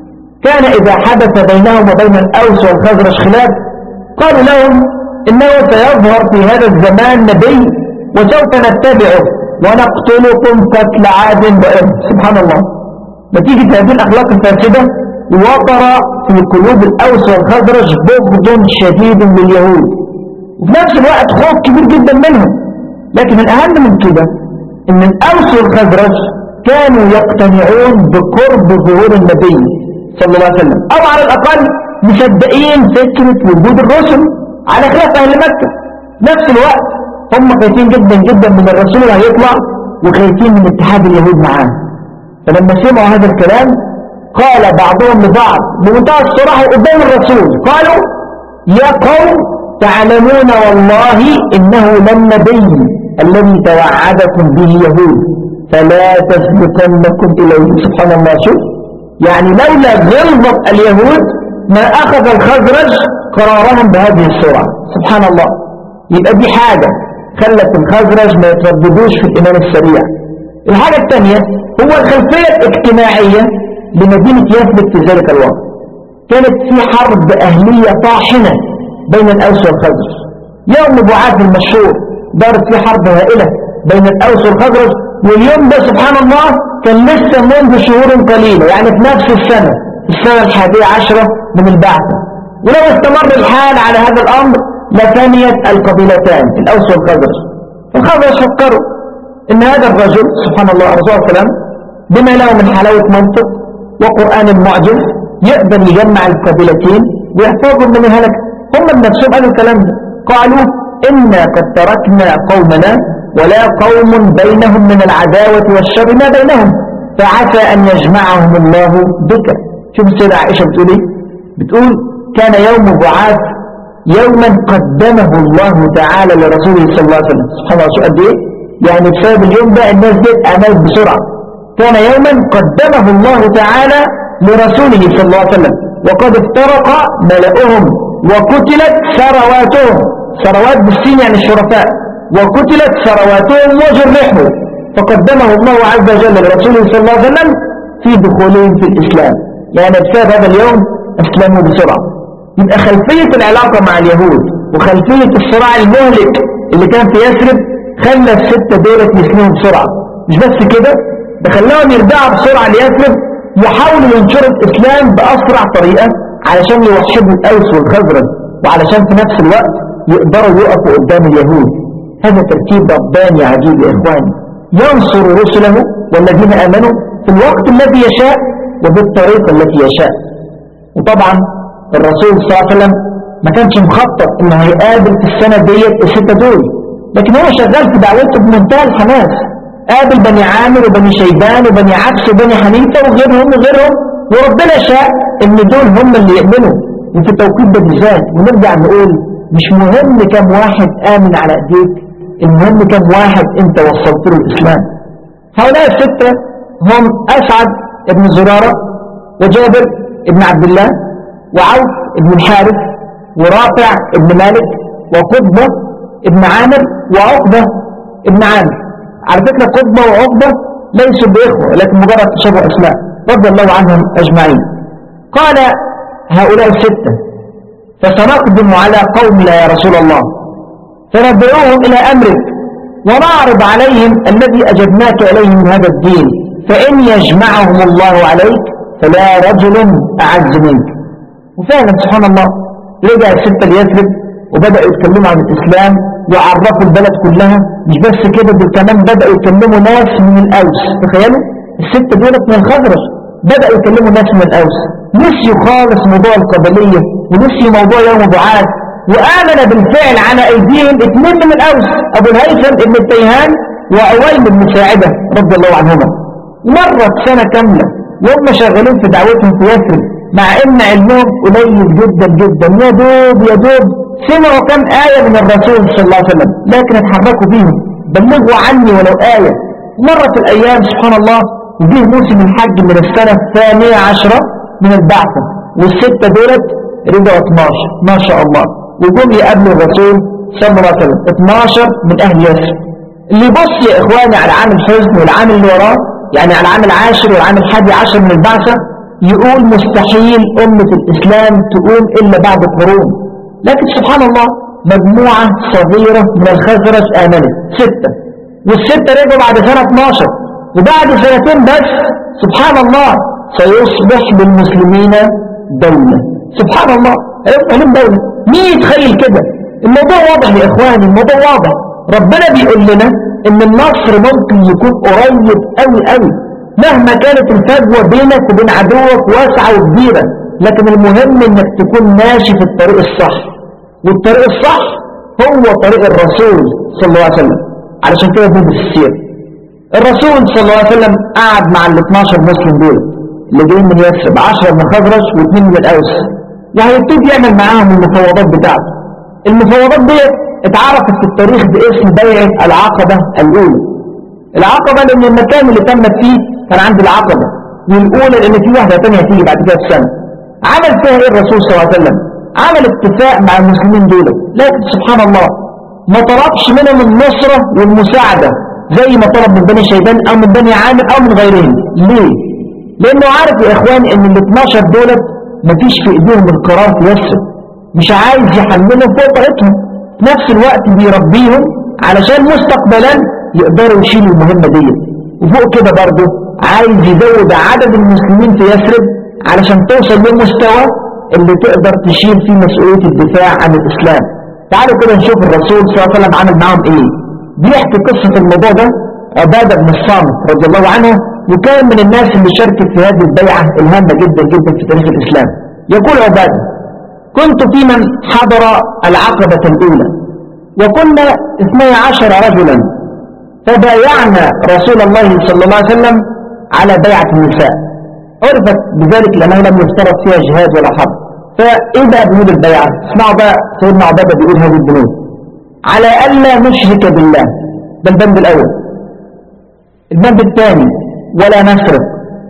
كان إذا حدث بينهم وبين الأوس والخزرج خلاف قالوا لهم إنه سيظهر في هذا الزمان نبي وسوف نتبعه ونقتلكم قتل عاد وإرم. سبحان الله، نتيجة هذه الأخلاق الفاسدة وقر في قلوب الأوس والخزرج بغض شديد لليهود، وفي نفس الوقت خوف كبير جدا منهم. لكن الأهم من كده إن الأوس والخزرج كانوا يقتنعون بقرب ظهور النبي صلى الله عليه وسلم، أو على الأقل مصدقين فكرة وجود الرسل على خلاف أهل مكة. نفس الوقت هم خايفين جدا جدا من الرسول اللي هيطلع وخايفين من اتحاد اليهود معاه. فلما سمعوا هذا الكلام قال بعضهم لبعض بمنتهى الصراحة قدام الرسول، قالوا: يا قوم تعلمون والله إنه للنبي الذي توعدكم به يهود فلا تسبقنكم إليه. سبحان الله، شوف يعني لولا غلظة اليهود ما أخذ الخزرج قرارهم بهذه السرعة. سبحان الله، يبقى دي حاجة خلت الخزرج ما يترددوش في الإيمان السريع. الحاجة الثانية هو الخلفية الاجتماعية لمدينة يثرب في ذلك الوقت. كانت في حرب أهلية طاحنة بين الأوس والخزرج. يوم بعاث المشهور دارت في حرب هائلة بين الأوس والخزرج، واليوم ده سبحان الله كان لسه منذ شهور قليلة، يعني في نفس السنة في السنة الحادية عشرة من البعثة. ولو استمر الحال على هذا الأمر لثنيت القبيلتان الأوس والخزرج. فالخزرج فكروا إن هذا الرجل سبحان الله عليه وسلم بما له من حلاوة منطق وقرآن معجز يقدر يجمع القبيلتين ويحفظهم من الهلك. هم بنفسهم قالوا الكلام ده، قالوا: إنا قد تركنا قومنا ولا قوم بينهم من العداوة والشر ما بينهم فعسى أن يجمعهم الله بك. شوف السيدة عائشة بتقول إيه؟ بتقول: كان يوم بعاث يوما قدمه الله تعالى لرسوله صلى الله عليه وسلم. سبحان الله، شو قد ايه يعني بسبب اليوم ده الناس دي اعمال بسرعة. كان يوما قدمه الله تعالى لرسوله صلى الله عليه وسلم وقد افترق ملأهم وقتلت ثرواتهم، ثروات بالسين يعني الشرفاء، وقتلت ثرواتهم وجرحوا، فقدمه الله عز وجل لرسوله صلى الله عليه وسلم في دخولهم في الإسلام، يعني بسبب هذا اليوم أسلموا بسرعة. يبقى خلفية العلاقة مع اليهود وخلفية الصراع المهلك اللي كان في يثرب خلى الستة دولة يسلموا بسرعة. مش بس كده، ده خلاهم يرجعوا بسرعة ليثرب يحاولوا ينشروا الإسلام بأسرع طريقة علشان يوحدوا الأوس والخزرج، وعلشان في نفس الوقت يقدروا يقفوا قدام اليهود. هذا ترتيب رباني عجيب يا إخواني، ينصر رسله والذين آمنوا في الوقت الذي يشاء وبالطريقة التي يشاء. وطبعا الرسول صلى الله عليه وسلم ما كانش مخطط انه هيقابل في السنة ديت الستة دول، لكن هو شغال في دعوته بمنتهى الحماس، قابل بني عامر وبني شيبان وبني عبس وبني حنيفة وغيرهم وغيرهم، وربنا شاء ان دول هم اللي يؤمنوا وفي التوقيت ده بالذات. ونرجع نقول مش مهم كم واحد آمن على ايديك، المهم كم واحد انت وصلت له الاسلام. هؤلاء الستة هم أسعد ابن زرارة وجابر ابن عبد الله وعوف ابن الحارث ورافع ابن مالك وقطبة ابن عامر وعقبة ابن عامر. على فكرة قطبة وعقبة ليسوا بإخوة لكن مجرد تشابه أسماء، رضي الله عنهم أجمعين. قال هؤلاء الستة فسنقدم على قومنا يا رسول الله فندعوهم إلى أمرك ونعرض عليهم الذي أجبناك إليه من هذا الدين، فإن يجمعهم الله عليك فلا رجل أعز منك. وفعلا سبحان الله رجع الستة ليثرب وبدأوا يتكلموا عن الإسلام وعرفوا البلد كلها. مش بس كده، دول كمان بدأوا يكلموا ناس من الأوس. تخيلوا الستة دولت من الخزرج بدأوا يكلموا ناس من الأوس، نسيوا خالص موضوع القبلية ونسيوا موضوع يوم بعاث، وآمن بالفعل على أيديهم اثنين من الأوس، أبو الهيثم ابن التيهان وعويل بن ساعدة رضي الله عنهما. مرت سنة كاملة وهم شغالين في دعوتهم في يثرب، مع ان علمهم قليل جدا جدا، يا دوب يا دوب سمعوا كم آية من الرسول صلى الله عليه وسلم، لكن اتحركوا بيهم، بلغوا عني ولو آية. مرت الأيام سبحان الله، وجه موسم الحج من السنة الثانية عشرة من البعثة، والستة دولت رجعوا اثناشر ما شاء الله، وجم يقابلوا الرسول صلى الله عليه وسلم اثناشر من أهل يثرب. اللي يبص يا إخواني على عام الحزن والعام اللي وراه، يعني على العام العاشر والعام الحادي عشر من البعثة، يقول مستحيل أمة الإسلام تقوم إلا بعد قرون. لكن سبحان الله مجموعة صغيرة من الخزرج آمنت ستة، والستة رجعوا بعد سنة اثناشر، وبعد سنتين بس سبحان الله سيصبح للمسلمين دولة. سبحان الله هيصبح لهم دولة. مين يتخيل كده؟ الموضوع واضح يا إخواني، الموضوع واضح. ربنا بيقول لنا إن النصر ممكن يكون قريب قوي قوي، مهما كانت الفجوة بينك وبين عدوك واسعة وكبيرة، لكن المهم انك تكون ماشي في الطريق الصح، والطريق الصح هو طريق الرسول صلى الله عليه وسلم. علشان كده بندرس السير. الرسول صلى الله عليه وسلم قعد مع ال اثناشر مسلم دول اللي جايين من يثرب، عشرة من الخزرج واثنين من الاوس، وهيبتدي يعمل معاهم المفاوضات بتاعته. المفاوضات دي اتعرفت في التاريخ باسم بيعة العقبة الأولى. العقبة لأن المكان اللي تمت فيه كان عند العقبة، والأولى لأن في واحدة تانية تيجي بعد كده بسنة. عمل فيها إيه الرسول صلى الله عليه وسلم؟ عمل اتفاق مع المسلمين دول، لكن سبحان الله ما طلبش منهم النصرة والمساعدة زي ما طلب من بني شيبان أو من بني عامر أو من غيرهم. ليه؟ لأنه عارف يا إخوان إن ال اثناشر دولت مفيش في إيديهم القرار في يثرب، مش عايز يحملهم فوق طاقتهم، في نفس الوقت بيربيهم علشان مستقبلا يقدروا يشيلوا المهمة دي. وفوق كده برضه عايز يزود عدد المسلمين في يثرب علشان توصل للمستوى اللي تقدر تشيل فيه مسؤولية الدفاع عن الإسلام. تعالوا كده نشوف الرسول صلى الله عليه وسلم عمل معاهم ايه. بيحكي قصة الموضوع ده عبادة بن الصامت رضي الله عنه، وكان من الناس اللي شاركت في هذه البيعة الهامة جدا جدا في تاريخ الإسلام. يقول عبادة: كنت في من حضر العقبة الأولى وكنا اثني عشر رجلا، فبايعنا رسول الله صلى الله عليه وسلم على بيعة النساء، عرفت بذلك لأنه لم يفترض فيها جهاد ولا حرب، فإيه بقى بنود البيعة؟ اسمعوا بقى سيدنا عبادة بيقول هذه البنود: على ألا نشرك بالله، ده البند الأول. البند الثاني: ولا نسرق.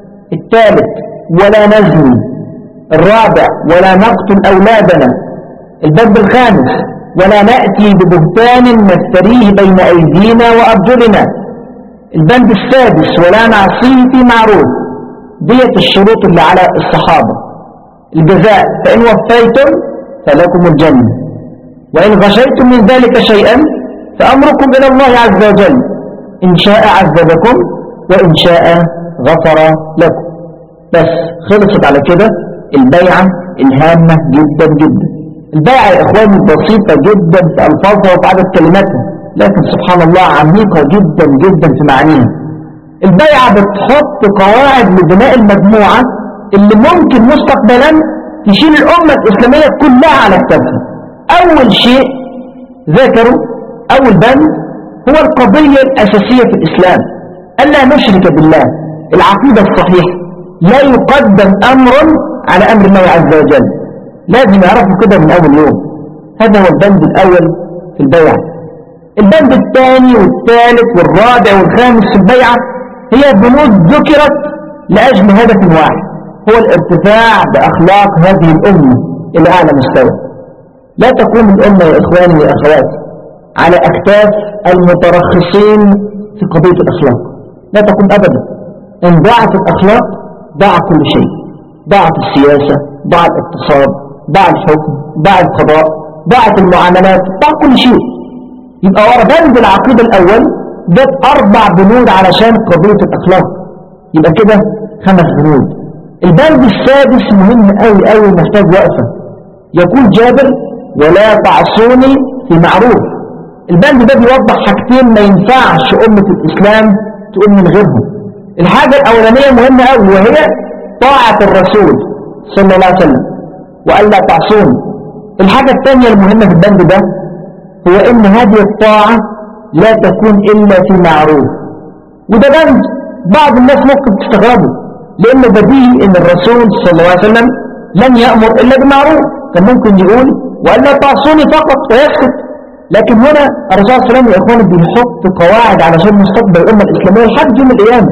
الثالث: ولا نزني. الرابع: ولا نقتل أولادنا. البند الخامس: ولا نأتي ببهتان نفتريه بين أيدينا وأرجلنا. البند السادس: ولا نعصيه في معروف. ديت الشروط اللي على الصحابة. الجزاء: فإن وفيتم فلكم الجنة، وإن غشيتم من ذلك شيئا فأمركم إلى الله عز وجل، إن شاء عذبكم وإن شاء غفر لكم. بس خلصت على كده البيعة الهامة جدا جدا. البيعة يا إخواني بسيطة جدا في ألفاظها وفي عدد كلماتها، لكن سبحان الله عميقة جدا جدا في معانيها. البيعة بتحط قواعد لبناء المجموعة اللي ممكن مستقبلا تشيل الأمة الإسلامية كلها على كتافها. أول شيء ذكروا، أول بند، هو القضية الأساسية في الإسلام: ألا نشرك بالله. العقيدة الصحيحة لا يقدم أمر على أمر الله عز وجل، لازم يعرفوا كده من أول يوم. هذا هو البند الأول في البيعة. البند الثاني والثالث والرابع والخامس في البيعة هي بنود ذكرت لأجل هدف واحد، هو الارتفاع بأخلاق هذه الأمة إلى أعلى مستوى. لا تقوم الأمة يا إخواني وأخواتي على أكتاف المترخصين في قضية الأخلاق، لا تقوم أبدا. إن ضاعت الأخلاق ضاع كل شيء، ضاعت السياسة، ضاع الاقتصاد، ضاع الحكم، ضاع القضاء، ضاعت المعاملات، ضاع كل شيء. يبقى ورا بند العقيدة الأول جت أربع بنود علشان قضية الأخلاق، يبقى كده خمس بنود. البند السادس مهم قوي قوي محتاج وقفة. يقول جابر: ولا تعصوني في معروف. البند ده بيوضح حاجتين ما ينفعش أمة الإسلام تقول من غيرهم. الحاجة الأولانية مهمة قوي، وهي طاعة الرسول صلى الله عليه وسلم، وألا تعصوني. الحاجة الثانية المهمة في البند ده هو إن هذه الطاعة لا تكون إلا في معروف. وده بند بعض الناس ممكن تستغربه، لأن بديهي إن الرسول صلى الله عليه وسلم لن يأمر إلا بمعروف، كان ممكن يقول وألا تعصوني فقط ويسكت. لكن هنا الرسول صلى الله عليه وسلم يا إخواني بيحط قواعد علشان مستقبل الأمة الإسلامية لحد يوم القيامة.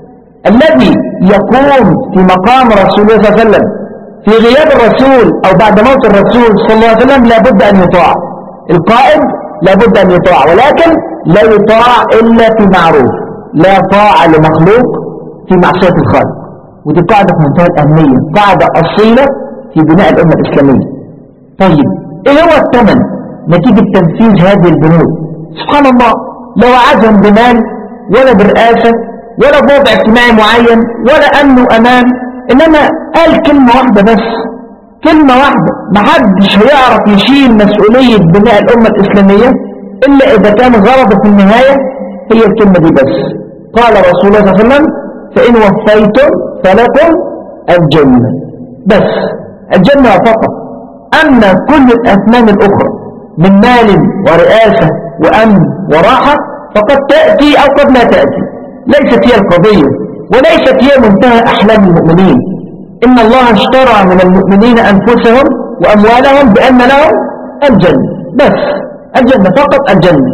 الذي يقوم في مقام رسول الله صلى الله عليه وسلم في غياب الرسول أو بعد موت الرسول صلى الله عليه وسلم لابد أن يطاع. القائد لابد أن يطاع، ولكن لا يطاع إلا في معروف. لا طاعة لمخلوق في معصية الخالق. ودي قاعدة في منتهى الأهمية، قاعدة أصيلة في بناء الأمة الإسلامية. طيب إيه هو الثمن نتيجة تنفيذ هذه البنود؟ سبحان الله، لو عزم بمال ولا برئاسة ولا بوضع اجتماعي معين ولا أمن وأمان، إنما قال كلمة واحدة بس، كلمة واحدة، محدش هيعرف يشيل مسؤولية بناء الأمة الإسلامية إلا إذا كان غرضه في النهاية هي الكلمة دي بس. قال رسول الله صلى الله عليه وسلم: فإن وفيتم فلكم الجنة. بس الجنة فقط. أما كل الأثمان الأخرى من مال ورئاسة وأمن وراحة فقد تأتي أو قد لا تأتي، ليست هي القضية وليست هي منتهى أحلام المؤمنين. إن الله اشترى من المؤمنين أنفسهم وأموالهم بأن لهم الجنة. بس الجنة فقط، الجنة.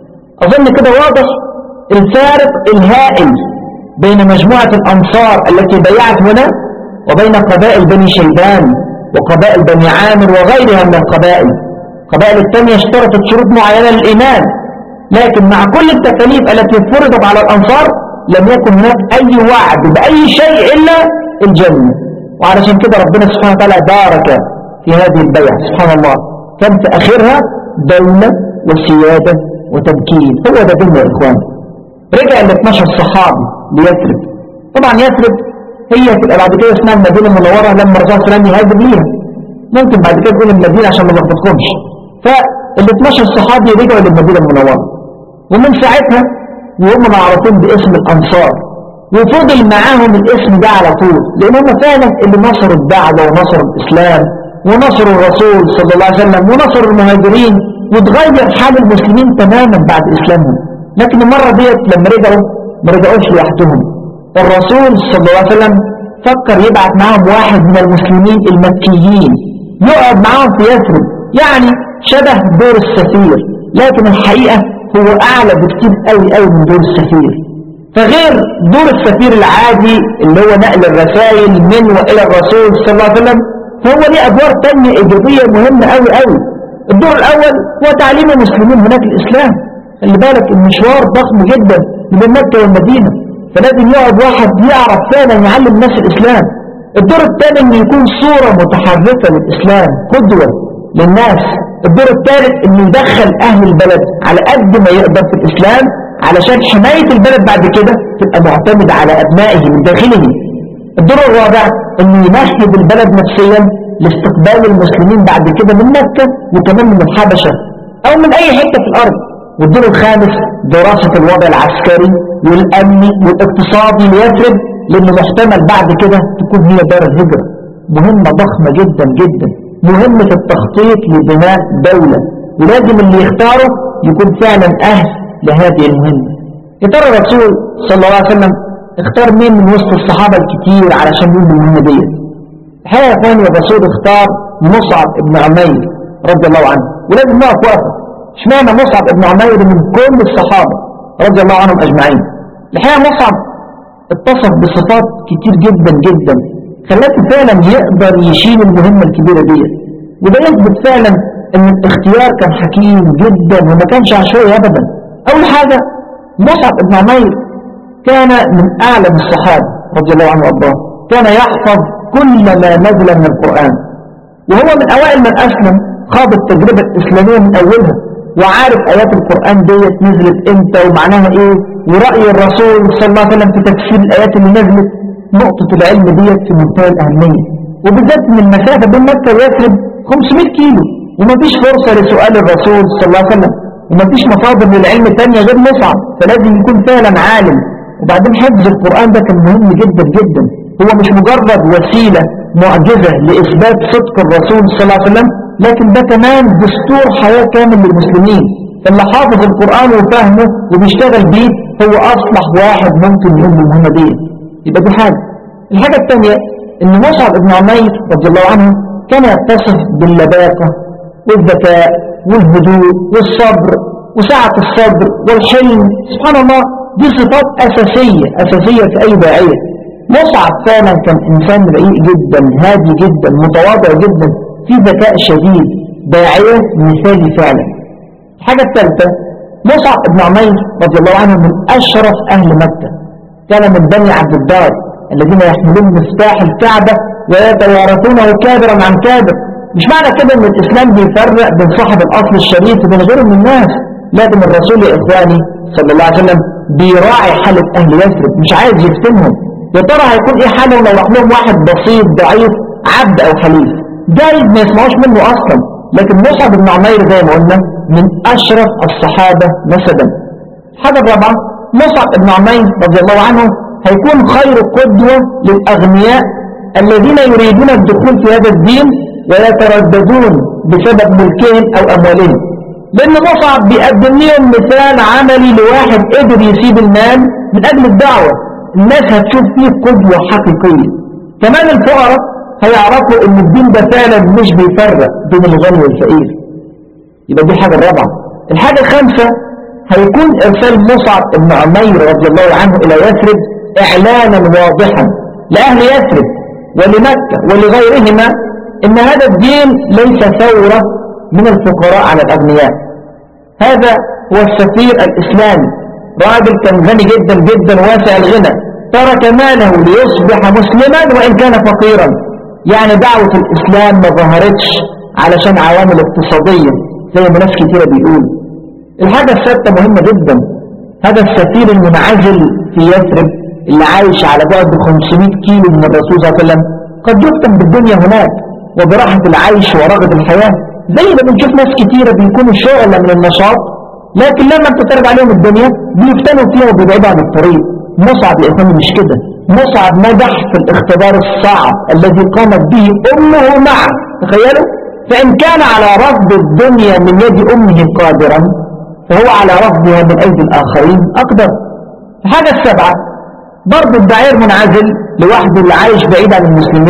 أظن كده واضح الفارق الهائل بين مجموعة الأنصار التي بيعت هنا وبين قبائل بني شيبان وقبائل بني عامر وغيرها من القبائل. قبائل الثانية اشترطت شروط معينة للإيمان، لكن مع كل التكاليف التي فرضت على الأنصار لم يكن هناك أي وعد بأي شيء إلا الجنة. وعلشان كده ربنا سبحانه وتعالى بارك في هذه البيعة. سبحان الله، كان في آخرها دولة وسيادة وتمكين. هو ده ديننا يا إخوان. رجع ال اثناشر صحابي ليثرب. طبعا يثرب هي تبقى بعد كده اسمها المدينة المنورة لما الرسول صلى الله عليه وسلم يهاجر ليها. ممكن بعد كده تقول المدينة عشان ما نلخبطكمش. فال اثناشر صحابي رجعوا للمدينة المنورة، ومن ساعتها وهم معروفين باسم الأنصار، وفضل معاهم الاسم ده على طول، لأن هم فعلا اللي نصروا الدعوة ونصروا الإسلام ونصروا الرسول صلى الله عليه وسلم ونصروا المهاجرين، وتغير حال المسلمين تماما بعد إسلامهم. لكن المرة ديت لما رجعوا ما رجعوش لوحدهم. الرسول صلى الله عليه وسلم فكر يبعث معهم واحد من المسلمين المكيين يقعد معاهم في يثرب، يعني شبه دور السفير، لكن الحقيقة هو أعلى بكتير قوي قوي من دور السفير. فغير دور السفير العادي اللي هو نقل الرسائل من وإلى الرسول صلى الله عليه وسلم، فهو ليه أدوار تانية إيجابية مهمة قوي قوي. الدور الأول هو تعليم المسلمين هناك الإسلام. خلي بالك المشوار ضخم جدا من مكة والمدينة، فلازم يقعد واحد يعرف فعلا يعلم الناس الإسلام. الدور الثاني انه يكون صورة متحركة للإسلام، قدوة للناس. الدور الثالث انه يدخل أهل البلد على قد ما يقدر في الإسلام، علشان حماية البلد بعد كده تبقى معتمدة على أبنائه من داخله. الدور الرابع انه يمهد البلد نفسيا لاستقبال المسلمين بعد كده من مكة وكمان من الحبشة أو من أي حتة في الأرض. والدور الخامس دراسة الوضع العسكري والأمني والاقتصادي ليثرب، لأنه محتمل بعد كده تكون هي دار الهجرة. مهمة ضخمة جدا جدا، مهمة التخطيط لبناء دولة، ولازم اللي يختاره يكون فعلا أهل لهذه المهمة. يا ترى الرسول صلى الله عليه وسلم اختار مين من وسط الصحابة الكتير علشان يقوم بالمهمة دي؟ الحقيقة يا اخواني الرسول اختار مصعب ابن عمير رضي الله عنه، ولازم نقف وقفة. اشمعنى مصعب ابن عمير من كل الصحابة رضي الله عنهم أجمعين؟ الحقيقة مصعب اتصف بصفات كتير جدا جدا خلاته فعلا يقدر يشيل المهمة الكبيرة دي، وده يثبت فعلا ان الاختيار كان حكيم جدا وما كانش عشوائي ابدا. اول حاجة مصعب ابن عمير كان من اعلم الصحابة رضي الله عنه وارضاه، كان يحفظ كل ما نزل من القرآن، وهو من اوائل من اسلم، خاض التجربة الاسلامية من اولها، وعارف آيات القرآن ديت نزلت امتى ومعناها ايه، ورأي الرسول صلى الله عليه وسلم في تفسير الآيات اللي نزلت. نقطة العلم ديت في منتهى الأهمية، وبالذات من المسافة بين مكة ويثرب خمسمائة كيلو، ومفيش فرصة لسؤال الرسول صلى الله عليه وسلم، ومفيش مصادر للعلم تانية غير مصعب، فلازم يكون فعلا عالم. وبعدين حفظ القرآن ده كان مهم جدا جدا، هو مش مجرد وسيلة معجزة لإثبات صدق الرسول صلى الله عليه وسلم، لكن ده كمان دستور حياة كامل للمسلمين. فاللي حافظ القرآن وفهمه وبيشتغل بيه هو أصلح واحد ممكن يقوم بالمهمة دي. يبقى دي حاجة. الحاجة الثانية إن مصعب ابن عمير رضي الله عنه كان يتصف باللباقة والذكاء والهدوء والصبر وسعة الصدر والحلم. سبحان الله، دي صفات أساسية أساسية في أي داعية. مصعب فعلا كان إنسان رقيق جدا، هادي جدا، متواضع جدا، في ذكاء شديد، داعية مثالي فعلا. الحاجة الثالثة مصعب ابن عمير رضي الله عنه من أشرف أهل مكة، كان من بني عبد الدار الذين يحملون مفتاح الكعبة ويتوارثونه كابرا عن كابر. مش معنى كده ان الإسلام بيفرق بين صاحب الأصل الشريف وبين غيره من الناس، لكن الرسول يا إخواني صلى الله عليه وسلم بيراعي حالة أهل يثرب، مش عايز يفتنهم. يا ترى هيكون إيه حاله لو راح لهم واحد بسيط ضعيف عبد أو حليف؟ جايز ما يسمعوش منه أصلا. لكن مصعب بن عمير زي ما قلنا من أشرف الصحابة نسبا. الحاجة الرابعة مصعب بن عمير رضي الله عنه هيكون خير قدوة للأغنياء الذين يريدون الدخول في هذا الدين ويترددون بسبب ملكهم أو أموالهم، لأن مصعب بيقدم لهم مثال عملي لواحد قدر يسيب المال من أجل الدعوة. الناس هتشوف فيه قدوة حقيقية. كمان الفقراء هيعرفوا ان الدين ده فعلا مش بيفرق بين الغني والفقير. يبقى دي حاجة الرابعة. الحاجة الخامسة هيكون ارسال مصعب بن عمير رضي الله عنه الى يثرب اعلانا واضحا لأهل يثرب ولمكة ولغيرهما ان هذا الدين ليس ثورة من الفقراء على الاغنياء. هذا هو السفير الاسلامي، راجل كان غني جدا جدا واسع الغنى، ترك ماله ليصبح مسلما وان كان فقيرا. يعني دعوة الإسلام ما ظهرتش علشان عوامل اقتصادية زي ما ناس كتيرة بيقول. الحاجة السادسة مهمة جدا، هذا السفير المنعزل في يثرب اللي عايش على بعد خمسمائة كيلو من الرسول صلى الله عليه وسلم قد يفتن بالدنيا هناك وبراحة العيش ورغد الحياة، زي ما بنشوف ناس كتيرة بيكونوا شغلة من النشاط، لكن لما انت ترد عليهم الدنيا بيفتنوا فيها وبيبعدوا عن الطريق. مصعب يا إخواني مش كده. مصعب نجح في الاختبار الصعب الذي قامت به أمه معه. تخيلوا، فإن كان على رفض الدنيا من يد أمه قادرا فهو على رفضها من أيدي الآخرين أقدر. الحاجة السابعة برضو الداعية المنعزل لوحده اللي عايش بعيد عن المسلمين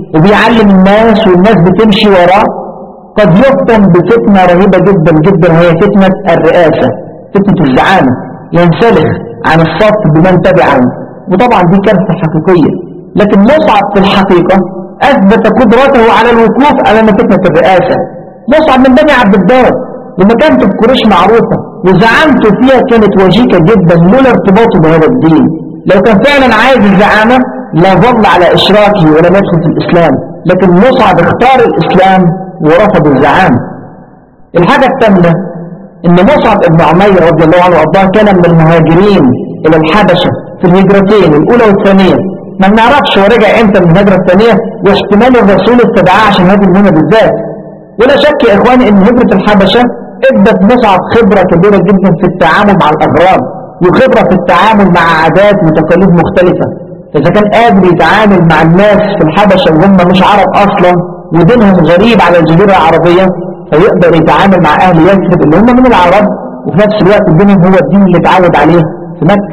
وبيعلم الناس والناس بتمشي وراه، قد يفتن بفتنة رهيبة جدا جدا، وهي فتنة الرئاسة، فتنة الزعامة، ينسلخ عن الصف بمن تبعه، وطبعا دي كارثة حقيقية. لكن مصعب في الحقيقة أثبت قدرته على الوقوف أمام فتنة الرئاسة. مصعب من بني عبد الدار، ومكانته في قريش معروفة، وزعامته فيها كانت وجيكة جدا لولا ارتباطه بهذا الدين. لو كان فعلا عايز الزعامة لا ظل على إشراكه ولم يدخل في الإسلام، لكن مصعب اختار الإسلام ورفض الزعامة. الحاجة الثانية إن مصعب ابن عمير رضي الله عنه وأرضاه كان من المهاجرين إلى الحبشة في الهجرتين الأولى والثانية. ما بنعرفش هو رجع امتى من الهجرة الثانية، واحتمال الرسول استدعاه عشان هذه المهمة بالذات. ولا شك يا إخواني إن هجرة الحبشة ادت مصعب خبرة كبيرة جدا في التعامل مع الأغراب، وخبرة في التعامل مع عادات وتقاليد مختلفة. فإذا كان قادر يتعامل مع الناس في الحبشة وهم مش عرب أصلا ودينهم غريب على الجزيرة العربية، فيقدر يتعامل مع أهل يثرب اللي هم من العرب، وفي نفس الوقت دينهم هو الدين اللي اتعود عليه في مكة.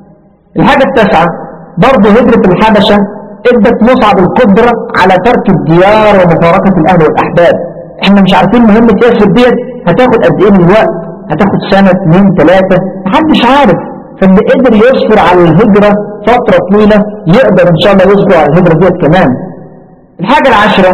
الحاجة التاسعة برضه هجرة الحبشة ادت مصعب القدرة على ترك الديار ومفارقة الأهل والأحباب. احنا مش عارفين مهمة يثرب ديت هتاخد قد ايه من الوقت، هتاخد سنة اثنين ثلاثة، محدش عارف. فاللي قدر يصبر على الهجرة فترة طويلة يقدر ان شاء الله يصبر على الهجرة ديت كمان. الحاجة العاشرة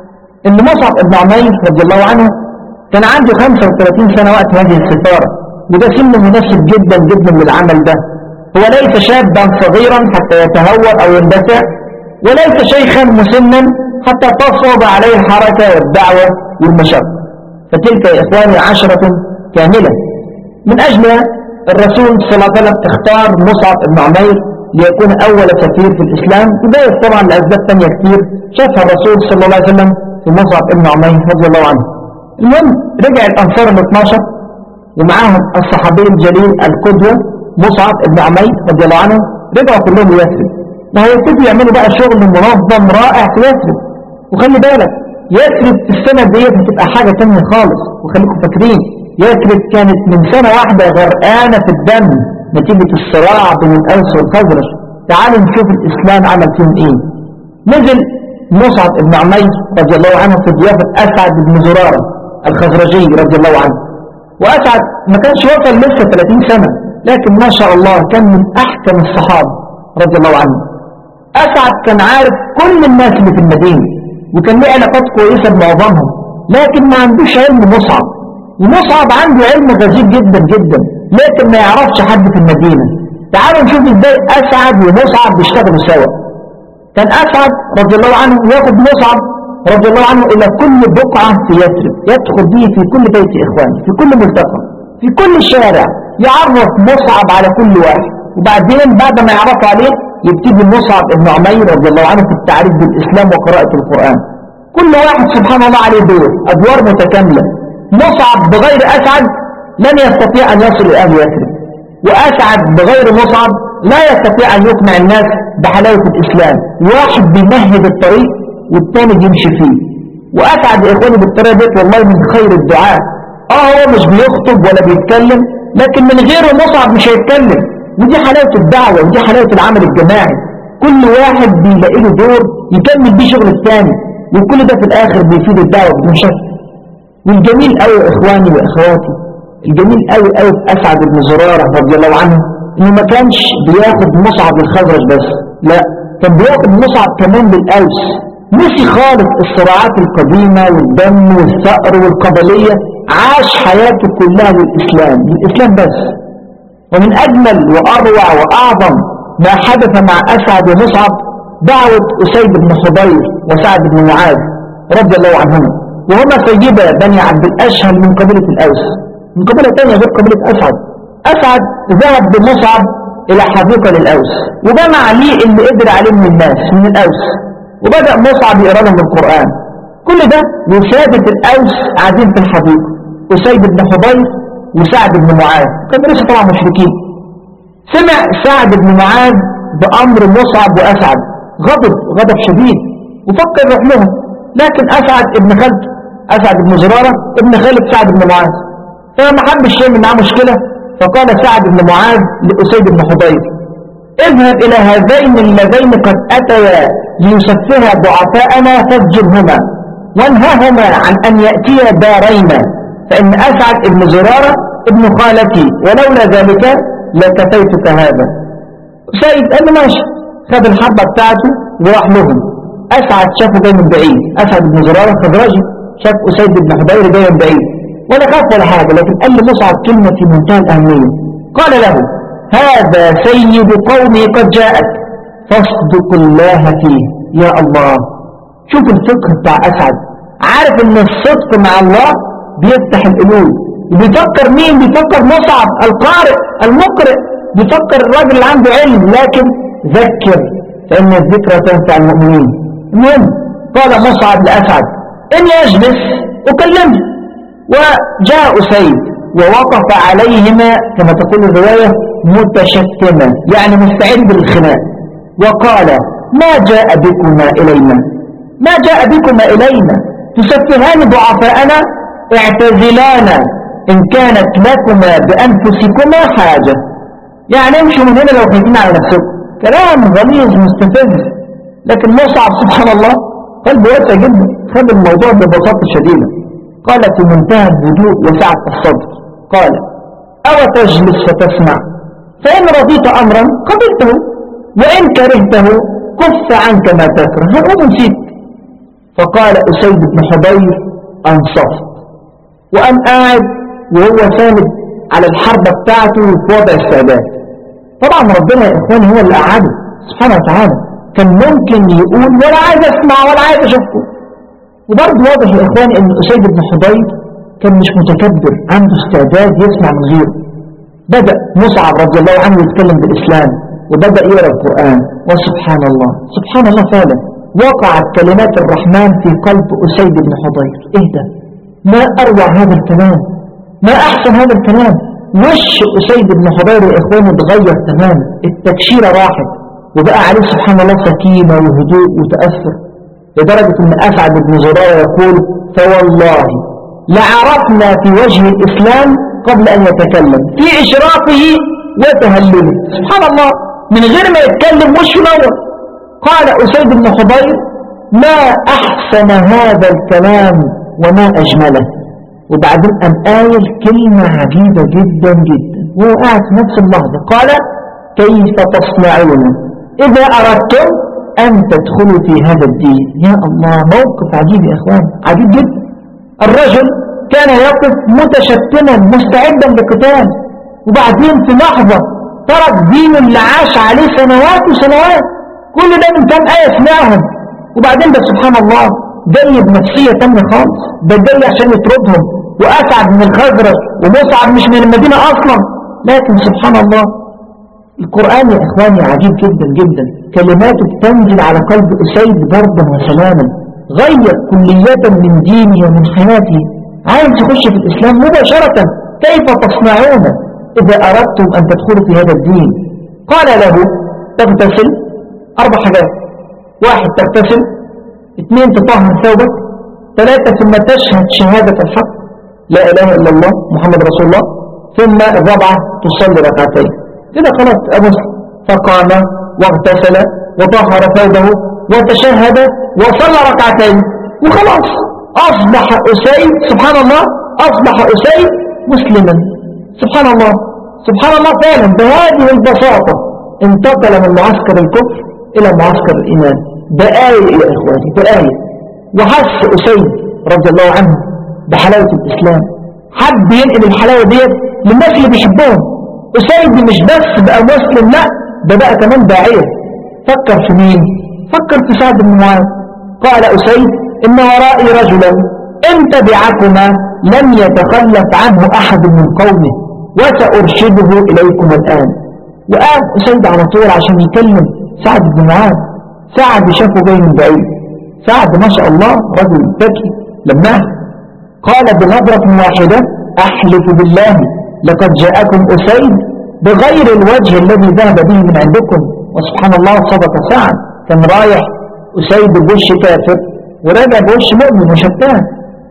ان مصعب ابن عمير رضي الله عنه كان عنده خمسة وثلاثين سنة وقت هذه السفارة، وده سن مناسب جدا جدا للعمل ده. هو ليس شابا صغيرا حتى يتهور او يندفع، وليس شيخا مسنا حتى تصعب عليه الحركة والدعوة والمشقة. فتلك يا إخواني عشرة كاملة. من أجلها الرسول صلى الله عليه وسلم اختار مصعب بن عمير ليكون أول سفير في الإسلام، وده طبعا لأسباب ثانية كتير شافها الرسول صلى الله عليه وسلم في مصعب بن عمير رضي الله عنه. المهم رجع الأنصار الاثناشر ومعاهم الصحابي الجليل القدوة مصعب بن عمير رضي الله عنه، رجعوا كلهم ليثرب، وهيبتدوا يعملوا بقى شغل منظم رائع في يثرب. وخلي بالك يثرب في السنة ديت هتبقى حاجة تانية خالص، وخليكم فاكرين يثرب كانت من سنة واحدة غرقانة في الدم نتيجة الصراع بين الأوس والخزرج. تعالوا نشوف الإسلام عمل فيهم إيه. نزل مصعب بن عمير رضي الله عنه في ضيافة أسعد بن زرارة الخزرجي رضي الله عنه. وأسعد ما كانش وصل لسه ثلاثين سنة، لكن ما شاء الله كان من أحكم الصحابة رضي الله عنه. أسعد كان عارف كل الناس اللي في المدينة، وكان له علاقات كويسة بمعظمهم، لكن ما عندوش علم مصعب. ومصعب عنده علم غزير جدا جدا، لكن ما يعرفش حد في المدينة. تعالوا نشوف ازاي أسعد ومصعب بيشتغلوا سوا. كان أسعد رضي الله عنه ياخد مصعب رضي الله عنه إلى كل بقعة في يثرب، يدخل به في كل بيت إخواني، في كل ملتقى، في كل شارع، يعرف مصعب على كل واحد. وبعدين بعد ما يعرفوا عليه يبتدي مصعب بن عمير رضي الله عنه في التعريف بالإسلام وقراءة القرآن. كل واحد سبحان الله عليه دور، أدوار متكاملة. مصعب بغير أسعد لن يستطيع أن يصل إلى أهل يثرب، وأسعد بغير مصعب لا يستطيع أن يقنع الناس بحلاوة الإسلام. واحد بيمهد الطريق والثاني بيمشي فيه. وأسعد يا إخواني بالطريقة ديت والله من خير الدعاء. آه هو مش بيخطب ولا بيتكلم، لكن من غيره مصعب مش هيتكلم. ودي حلاوة الدعوة، ودي حلاوة العمل الجماعي. كل واحد بيلاقي له دور يكمل بيه شغل الثاني، وكل ده في الآخر بيفيد الدعوة بدون شك. والجميل قوي يا إخواني وإخواتي، الجميل قوي قوي في أسعد بن زرارة رضي الله عنه إنه ما كانش بياخد مصعب للخزرج بس، لا كان بياخد مصعب كمان للأوس. نسي خالص الصراعات القديمة والدم والثأر والقبلية، عاش حياته كلها للإسلام، للإسلام بس. ومن أجمل وأروع وأعظم ما حدث مع أسعد ومصعب دعوة أسيد بن حضير وسعد بن معاذ رضي الله عنهما، وهما سيدا بني عبد الأشهل من قبيلة الأوس، من قبيلة ثانية غير قبيلة أسعد. أسعد ذهب بمصعب إلى حديقة للأوس، وجمع ليه اللي قدر عليه من الناس من الأوس، وبدأ مصعب يقرأ لهم القرآن. كل ده وسادة الأوس قاعدين في الحديقة، أسيد بن حضير وسعد بن معاذ كانوا لسه طبعا مشركين. سمع سعد بن معاذ بأمر مصعب وأسعد، غضب غضب شديد وفكر يروح لهم، لكن أسعد ابن خالته أسعد بن زرارة ابن خالد سعد بن معاذ، فما حبش يعمل معاه مشكلة. فقال سعد بن معاذ لأسيد بن حضير: اذهب إلى هذين اللذين قد أتيا ليسفها ضعفاءنا فازجرهما وانهاهما عن أن يأتيا دارينا، فإن أسعد ابن زرارة ابن خالتي، ولولا ذلك لكفيتك هذا. سيد قال له ماشي، خد الحربة بتاعته وراح لهم. أسعد شافه جاي من بعيد، أسعد بن زرارة خضراجي شاف أسيد بن حضير جاي من بعيد ولا خاف ولا حاجة، لكن قال لمصعب كلمة في منتهى الأهمية، قال له هذا سيد قومي قد جاءك فاصدق الله فيه. يا الله، شوف الفقه بتاع أسعد، عارف ان الصدق مع الله بيفتح القلوب. بيفكر مين؟ بيفكر مصعب القارئ المقرئ، بيفكر الراجل اللي عنده علم، لكن ذكر فإن الذكرى تنفع المؤمنين. المهم قال مصعب لأسعد إن يجلس أكلمه، وجاء أسيد ووقف عليهما كما تقول الرواية متشتما، يعني مستعد للخناق، وقال ما جاء بكما إلينا؟ ما جاء بكما إلينا؟ تسفهان ضعفاءنا؟ اعتزلانا إن كانت لكما بأنفسكما حاجة. يعني امشوا من هنا لو خايفين على نفسكم. كلام غليظ مستفز، لكن مصعب سبحان الله قلبه واسع جدا، خد الموضوع ببساطة شديدة. قال في منتهى الهدوء وسعة الصدر، قال أو تجلس فتسمع، فإن رضيت أمرا قبلته، وإن كرهته كف عنك ما تكره هنقوم نسيت. فقال أسيد بن حضير أنصفت، وأن قاعد وهو ساند على الحربة بتاعته في وضع استعداد. طبعا ربنا يا إخواني هو اللي قعده سبحانه وتعالى، كان ممكن يقول ولا عايز أسمع ولا عايز أشوفه. وبرضه واضح يا إخواني أن أسيد بن حضير كان مش متكبر، عنده استعداد يسمع من غيره. بدأ مصعب رضي الله عنه يتكلم بالإسلام وبدأ يقرأ القرآن، وسبحان الله سبحان الله فعلا وقعت كلمات الرحمن في قلب أسيد بن حضير. إيه ده؟ ما أروع هذا الكلام، ما أحسن هذا الكلام. وش أسيد بن حضير يا إخواني اتغير تماما، التكشيرة راحت وبقى عليه سبحان الله سكينة وهدوء وتأثر، لدرجة أن أسعد بن زرارة يقول فوالله لعرفنا في وجه الإسلام قبل أن يتكلم في إشراقه وتهلله. سبحان الله، من غير ما يتكلم وشه نور. قال أسيد بن حضير ما أحسن هذا الكلام وما أجمله. وبعدين أم قايل كلمة عجيبة جدا جدا وهو قاعد في نفس اللحظة، قال كيف تصنعون إذا أردتم أن تدخلوا في هذا الدين؟ يا الله، موقف عجيب يا إخوان، عجيب جدا. الرجل كان يقف متشتما مستعدا للقتال، وبعدين في لحظة ترك دين اللي عاش عليه سنوات وسنوات، كل ده من كام آية سمعهم، وبعدين ده سبحان الله جاي بنفسية تانية خالص، ده جاي عشان يطردهم، وأسعد من الخزرج ومصعب مش من المدينة أصلا. لكن سبحان الله القرآن يا إخواني عجيب جدا جدا، كلماته بتنزل على قلب أسيد بردا وسلاما، غير كلية من دينه ومن حياته، عايز يخش في الإسلام مباشرة. كيف تصنعون إذا أردتم أن تدخلوا في هذا الدين؟ قال له تغتسل، أربع حاجات: واحد تغتسل، اثنين تطهر ثوبك، ثلاثة ثم تشهد شهادة الحق لا إله إلا الله محمد رسول الله، ثم الرابعة تصلي ركعتين. كده خلاص أبو فقام واغتسل وطهر ثوبه وتشهد وصلى ركعتين وخلاص أصبح أسيد سبحان الله أصبح أسيد مسلما. سبحان الله سبحان الله فعلا بهذه البساطة انتقل من معسكر الكفر إلى معسكر الإيمان. دقائق يا إخواتي دقائق. وحس أسيد رضي الله عنه بحلاوة الإسلام، حب ينقل الحلاوة ديت للناس اللي بيحبهم. أسيد مش بس بقى مسلم، لا ده بقى كمان داعية. فكر في مين؟ فكر في سعد بن معاذ. قال أسيد إن ورائي رجلا إن تبعكما لم يتخلف عنه أحد من قومه وسأرشده إليكم الآن. وقام أسيد على طول عشان يكلم سعد بن معاذ. سعد شافه جاي من بعيد، سعد ما شاء الله رجل ذكي لماح، قال بنظرة واحدة أحلف بالله لقد جاءكم أسيد بغير الوجه الذي ذهب به من عندكم. وسبحان الله صدق سعد، كان رايح أسيد بوش كافر وراجع بوش مؤمن وشتان.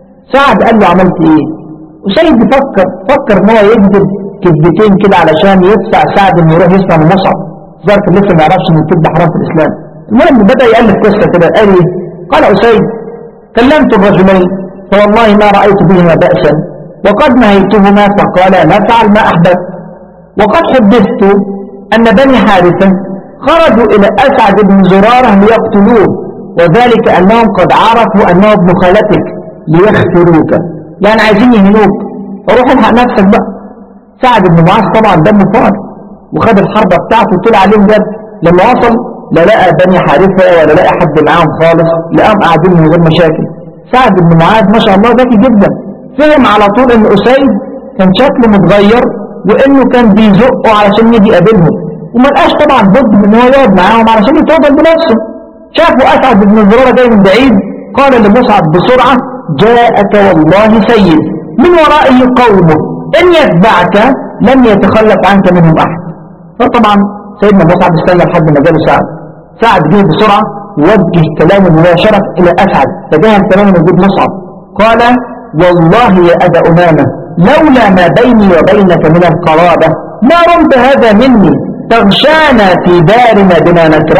سعد قال له عملت ايه؟ أسيد فكر فكر ان هو يكذب كذبتين كده علشان يدفع سعد انه يروح يسمع من مصعب. ذلك لسه ما يعرفش ان الكذب حرام في الاسلام. المهم بدأ يألف قصة كده، قال ايه؟ قال أسيد: كلمت الرجلين فوالله ما رأيت بهما بأسا، وقد نهيتهما فقالا نفعل ما أحببت. وقد حدثت أن بني حارثة خرجوا إلى أسعد بن زرارة ليقتلوه، وذلك أنهم قد عرفوا أنه ابن خالتك ليختروك، يعني عايزين يهنوك، فروح الحق نفسك بقى. سعد بن معاذ طبعا دمه فار، وخد الحربة بتاعته وطلع عليهم جد. لما وصل لا لقى بني حارثة ولا لقى حد معاهم خالص، لقاهم قاعدين من غير مشاكل. سعد بن معاذ ما شاء الله ذكي جدا، فهم على طول ان أسيد كان شكله متغير وانه كان بيزقه علشان يجي يقابلهم، وما لقاش طبعا بد من هو يقعد معاهم علشان يتفضل بنفسه. شافوا أسعد بن زرارة جاي من بعيد، قال لمصعب بسرعة: جاءك والله سيد من ورائه قومه، إن يتبعك لن يتخلف عنك منهم أحد. فطبعا سيدنا مصعب استنى لحد ما جاله سعد. سعد جه بسرعة ووجه كلامه مباشرة إلى أسعد، تجاهل كلامه من وجود مصعب. قال: والله يا أبا أمامة لولا ما بيني وبينك من القرابة ما رمت هذا مني، تغشانا في دارنا بنا نكرة.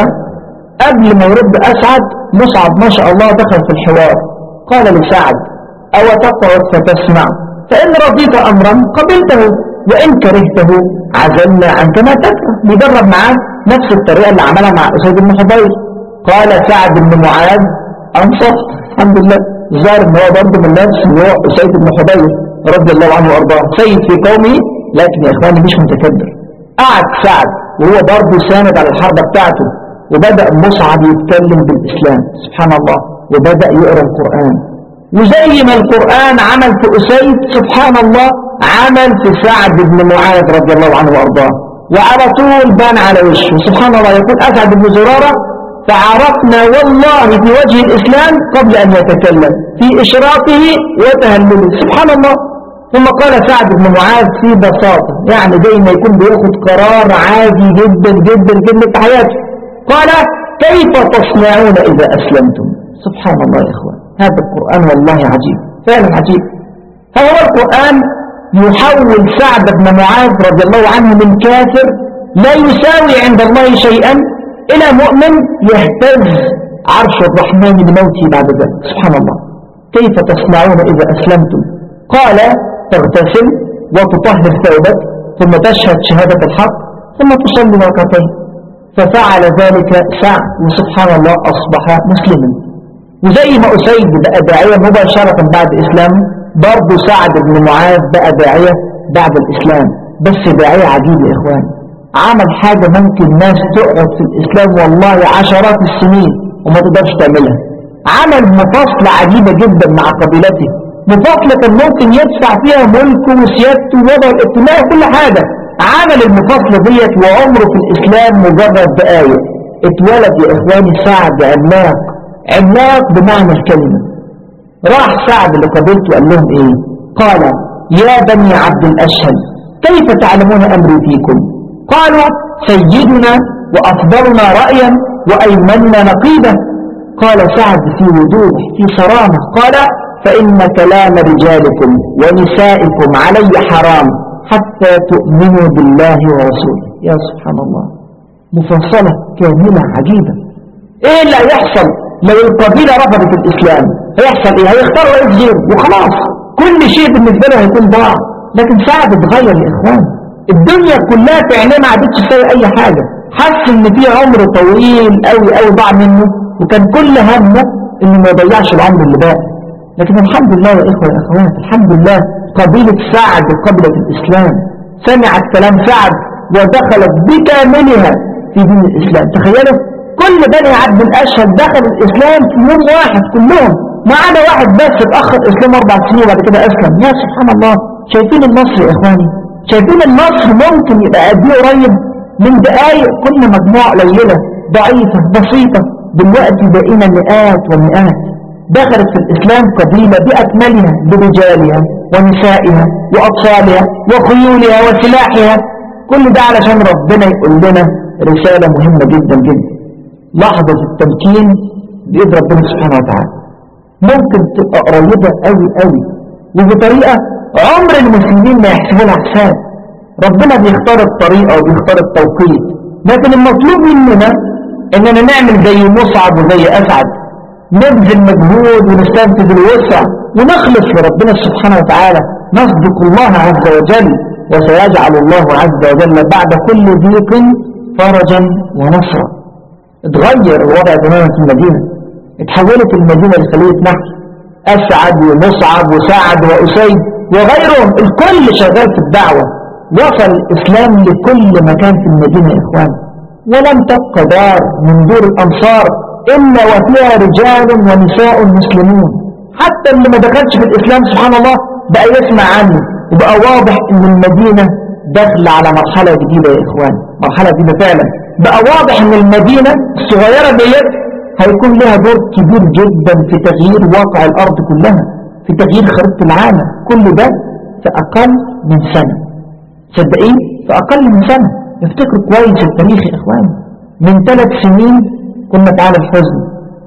قبل ما يرد أسعد، مصعب ما شاء الله دخل في الحوار. قال لسعد: أو تقعد فتسمع، فإن رضيت أمرا قبلته، وإن كرهته عزلنا عنك ما تكره. بيجرب معاه نفس الطريقة اللي عملها مع أسيد بن حضير. قال سعد بن معاذ: أنصفت الحمد لله. ظاهر ان هو برضه من نفس اللي هو أسيد بن حضير رضي الله عنه وارضاه، سيد في قومه، لكن يا اخواني مش متكبر. قعد سعد وهو برضه ساند على الحرب بتاعته، وبدأ مصعب يتكلم بالإسلام سبحان الله، وبدأ يقرأ القرآن. وزي ما القرآن عمل في أسيد سبحان الله، عمل في سعد بن معاذ رضي الله عنه وارضاه، وعلى طول بان على وشه سبحان الله. يقول أسعد بن زرارة: فعرفنا والله في وجه الإسلام قبل أن يتكلم، في إشراقه وتهلله سبحان الله. ثم قال سعد بن معاذ في بساطة، يعني زي ما يكون بياخد قرار عادي جدا جدا جدا في حياته. قال: كيف تصنعون إذا أسلمتم؟ سبحان الله يا إخوان، هذا القرآن والله عجيب، فعلا عجيب. هذا القرآن يحول سعد بن معاذ رضي الله عنه من كافر لا يساوي عند الله شيئا إلى مؤمن يهتز عرش الرحمن لموته بعد ذلك سبحان الله. كيف تصنعون إذا أسلمتم؟ قال: تغتسل وتطهر ثوبك، ثم تشهد شهادة الحق، ثم تصلي ركعتين. ففعل ذلك سعد، وسبحان الله أصبح مسلما. وزي ما أسيد بقى داعية مباشرة بعد إسلامه، برضه سعد بن معاذ بقى داعية بعد الإسلام، بس داعية عجيب يا إخوان. عمل حاجة ممكن ناس تقعد في الإسلام والله عشرات السنين وما تقدرش تعملها. عمل مفاصلة عجيبة جدا مع قبيلته، مفاصلة كان ممكن يدفع فيها ملكه وسيادته ووضع الابتلاء وكل حاجة. عمل المفاصلة ديت وعمره في الإسلام مجرد دقايق. اتولد يا إخواني سعد عملاق، عملاق بمعنى الكلمة. راح سعد لقبيلته قال لهم إيه؟ قال: يا بني عبد الأشهل كيف تعلمون أمري فيكم؟ قالوا: سيدنا وأفضلنا رأيا وأيمنا نقيبا. قال سعد في وضوح في صرامة، قال: فإن كلام رجالكم ونسائكم علي حرام حتى تؤمنوا بالله ورسوله. يا سبحان الله، مفصلة كاملة عجيبة. ايه اللي هيحصل لو القبيلة رفضت الإسلام؟ هيحصل ايه؟ هيختار رئيس غيره وخلاص، كل شيء بالنسبة له هيكون ضاع. لكن سعد اتغير يا إخوان، الدنيا كلها في عينيه ما عادتش تساوي أي حاجة. حس إن في عمر طويل أوي أوي ضاع منه، وكان كل همه إنه ما يضيعش العمر اللي باقي. لكن الحمد لله يا إخوة يا أخوات، الحمد لله قبيلة سعد قبلت الإسلام، سمعت كلام سعد ودخلت بكاملها في دين الإسلام. تخيلوا كل بني عبد الأشهل دخل الإسلام في يوم واحد كلهم، ما عدا واحد بس اتأخر إسلام أربع سنين وبعد كده أسلم. يا سبحان الله، شايفين النصر يا إخواني؟ شايفين النصر ممكن يبقى قد ايه قريب؟ من دقايق كنا مجموعة قليلة ضعيفة بسيطة، دلوقتي بقينا مئات ومئات. دخلت في الإسلام قبيلة بأكملها برجالها ونسائها وأطفالها وخيولها وسلاحها. كل ده علشان ربنا يقول لنا رسالة مهمة جدا جدا. لحظة التمكين بإذن ربنا سبحانه وتعالى ممكن تبقى قريبة قوي قوي، وبطريقة عمر المسلمين ما يحسبوا لها حساب. ربنا بيختار الطريقة وبيختار التوقيت. لكن المطلوب مننا اننا نعمل زي مصعب وزي اسعد، نبذل مجهود ونستنفذ الوسع ونخلص لربنا سبحانه وتعالى، نصدق الله عز وجل، وسيجعل الله عز وجل بعد كل ضيق فرجا ونصرا. اتغير الوضع تماما في المدينة، اتحولت المدينة لخلية نحل، أسعد ومصعب وسعد وأسيد وغيرهم الكل شغال في الدعوة، وصل الإسلام لكل مكان في المدينة يا إخوان، ولم تبقى دار من دور الأمصار إلا وفيها رجال ونساء مسلمون. حتى اللي ما دخلش في الإسلام سبحان الله بقى يسمع عنه، وبقى واضح إن المدينة داخلة على مرحلة جديدة يا إخوان، مرحلة جديدة فعلا. بقى واضح إن المدينة الصغيرة ديت هيكون لها دور كبير جدا في تغيير واقع الأرض كلها، في تغيير خريطة العالم، كل ده في أقل من سنة. صدقين في أقل من سنة. افتكروا كويس التاريخ يا إخوان، من ثلاث سنين كنا في عالم حزن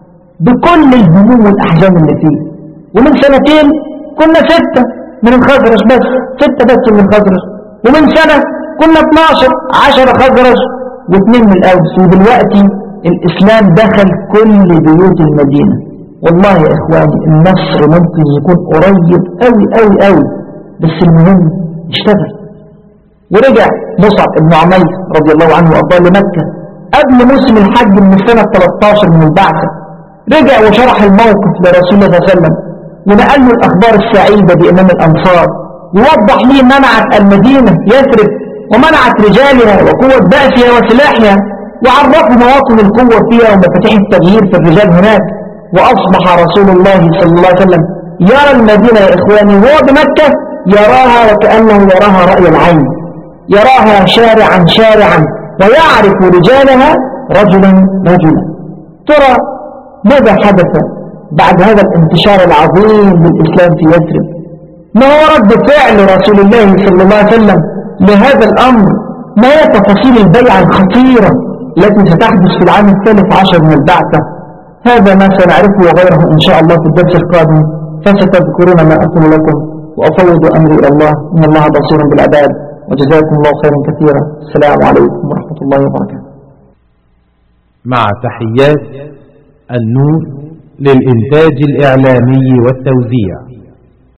بكل الهموم والأحزان اللي فيه، ومن سنتين كنا ستة من الخزرج بس، ستة بس من الخزرج، ومن سنة كنا اثناشر، عشرة خزرج واثنين من الأوس، ودلوقتي الإسلام دخل كل بيوت المدينة. والله يا إخواني النصر ممكن يكون قريب أوي أوي أوي، بس المهم اشتغل. ورجع مصعب بن عمير رضي الله عنه وأرضاه لمكة قبل موسم الحج من السنة ثلاثة عشر من البعثة، رجع وشرح الموقف لرسول الله صلى الله عليه وسلم، ونقل له الأخبار السعيدة بإمام الأنصار، ووضح ليه منعت المدينة يثرب ومنعت رجالها وقوة بأسها وسلاحها، وعرفوا مواطن القوة فيها ومفاتيح التغيير في الرجال هناك. وأصبح رسول الله صلى الله عليه وسلم يرى المدينة يا إخواني وهو بمكة يراها وكأنه يراها رأي العين، يراها شارعا شارعا، ويعرف رجالها رجلا رجلا. ترى ماذا حدث بعد هذا الانتشار العظيم للإسلام في يثرب؟ ما هو رد فعل رسول الله صلى الله عليه وسلم لهذا الأمر؟ ما هي تفاصيل البيعة الخطيرة التي ستحدث في العام الثالث عشر من البعثة؟ هذا ما سنعرفه وغيره إن شاء الله في الدرس القادم، فستذكرون ما أقول لكم، وأفوض أمري إلى الله، إن الله بصير بالعباد، وجزاكم الله خيرا كثيرا. السلام عليكم ورحمة الله وبركاته. مع تحيات النور للإنتاج الإعلامي والتوزيع.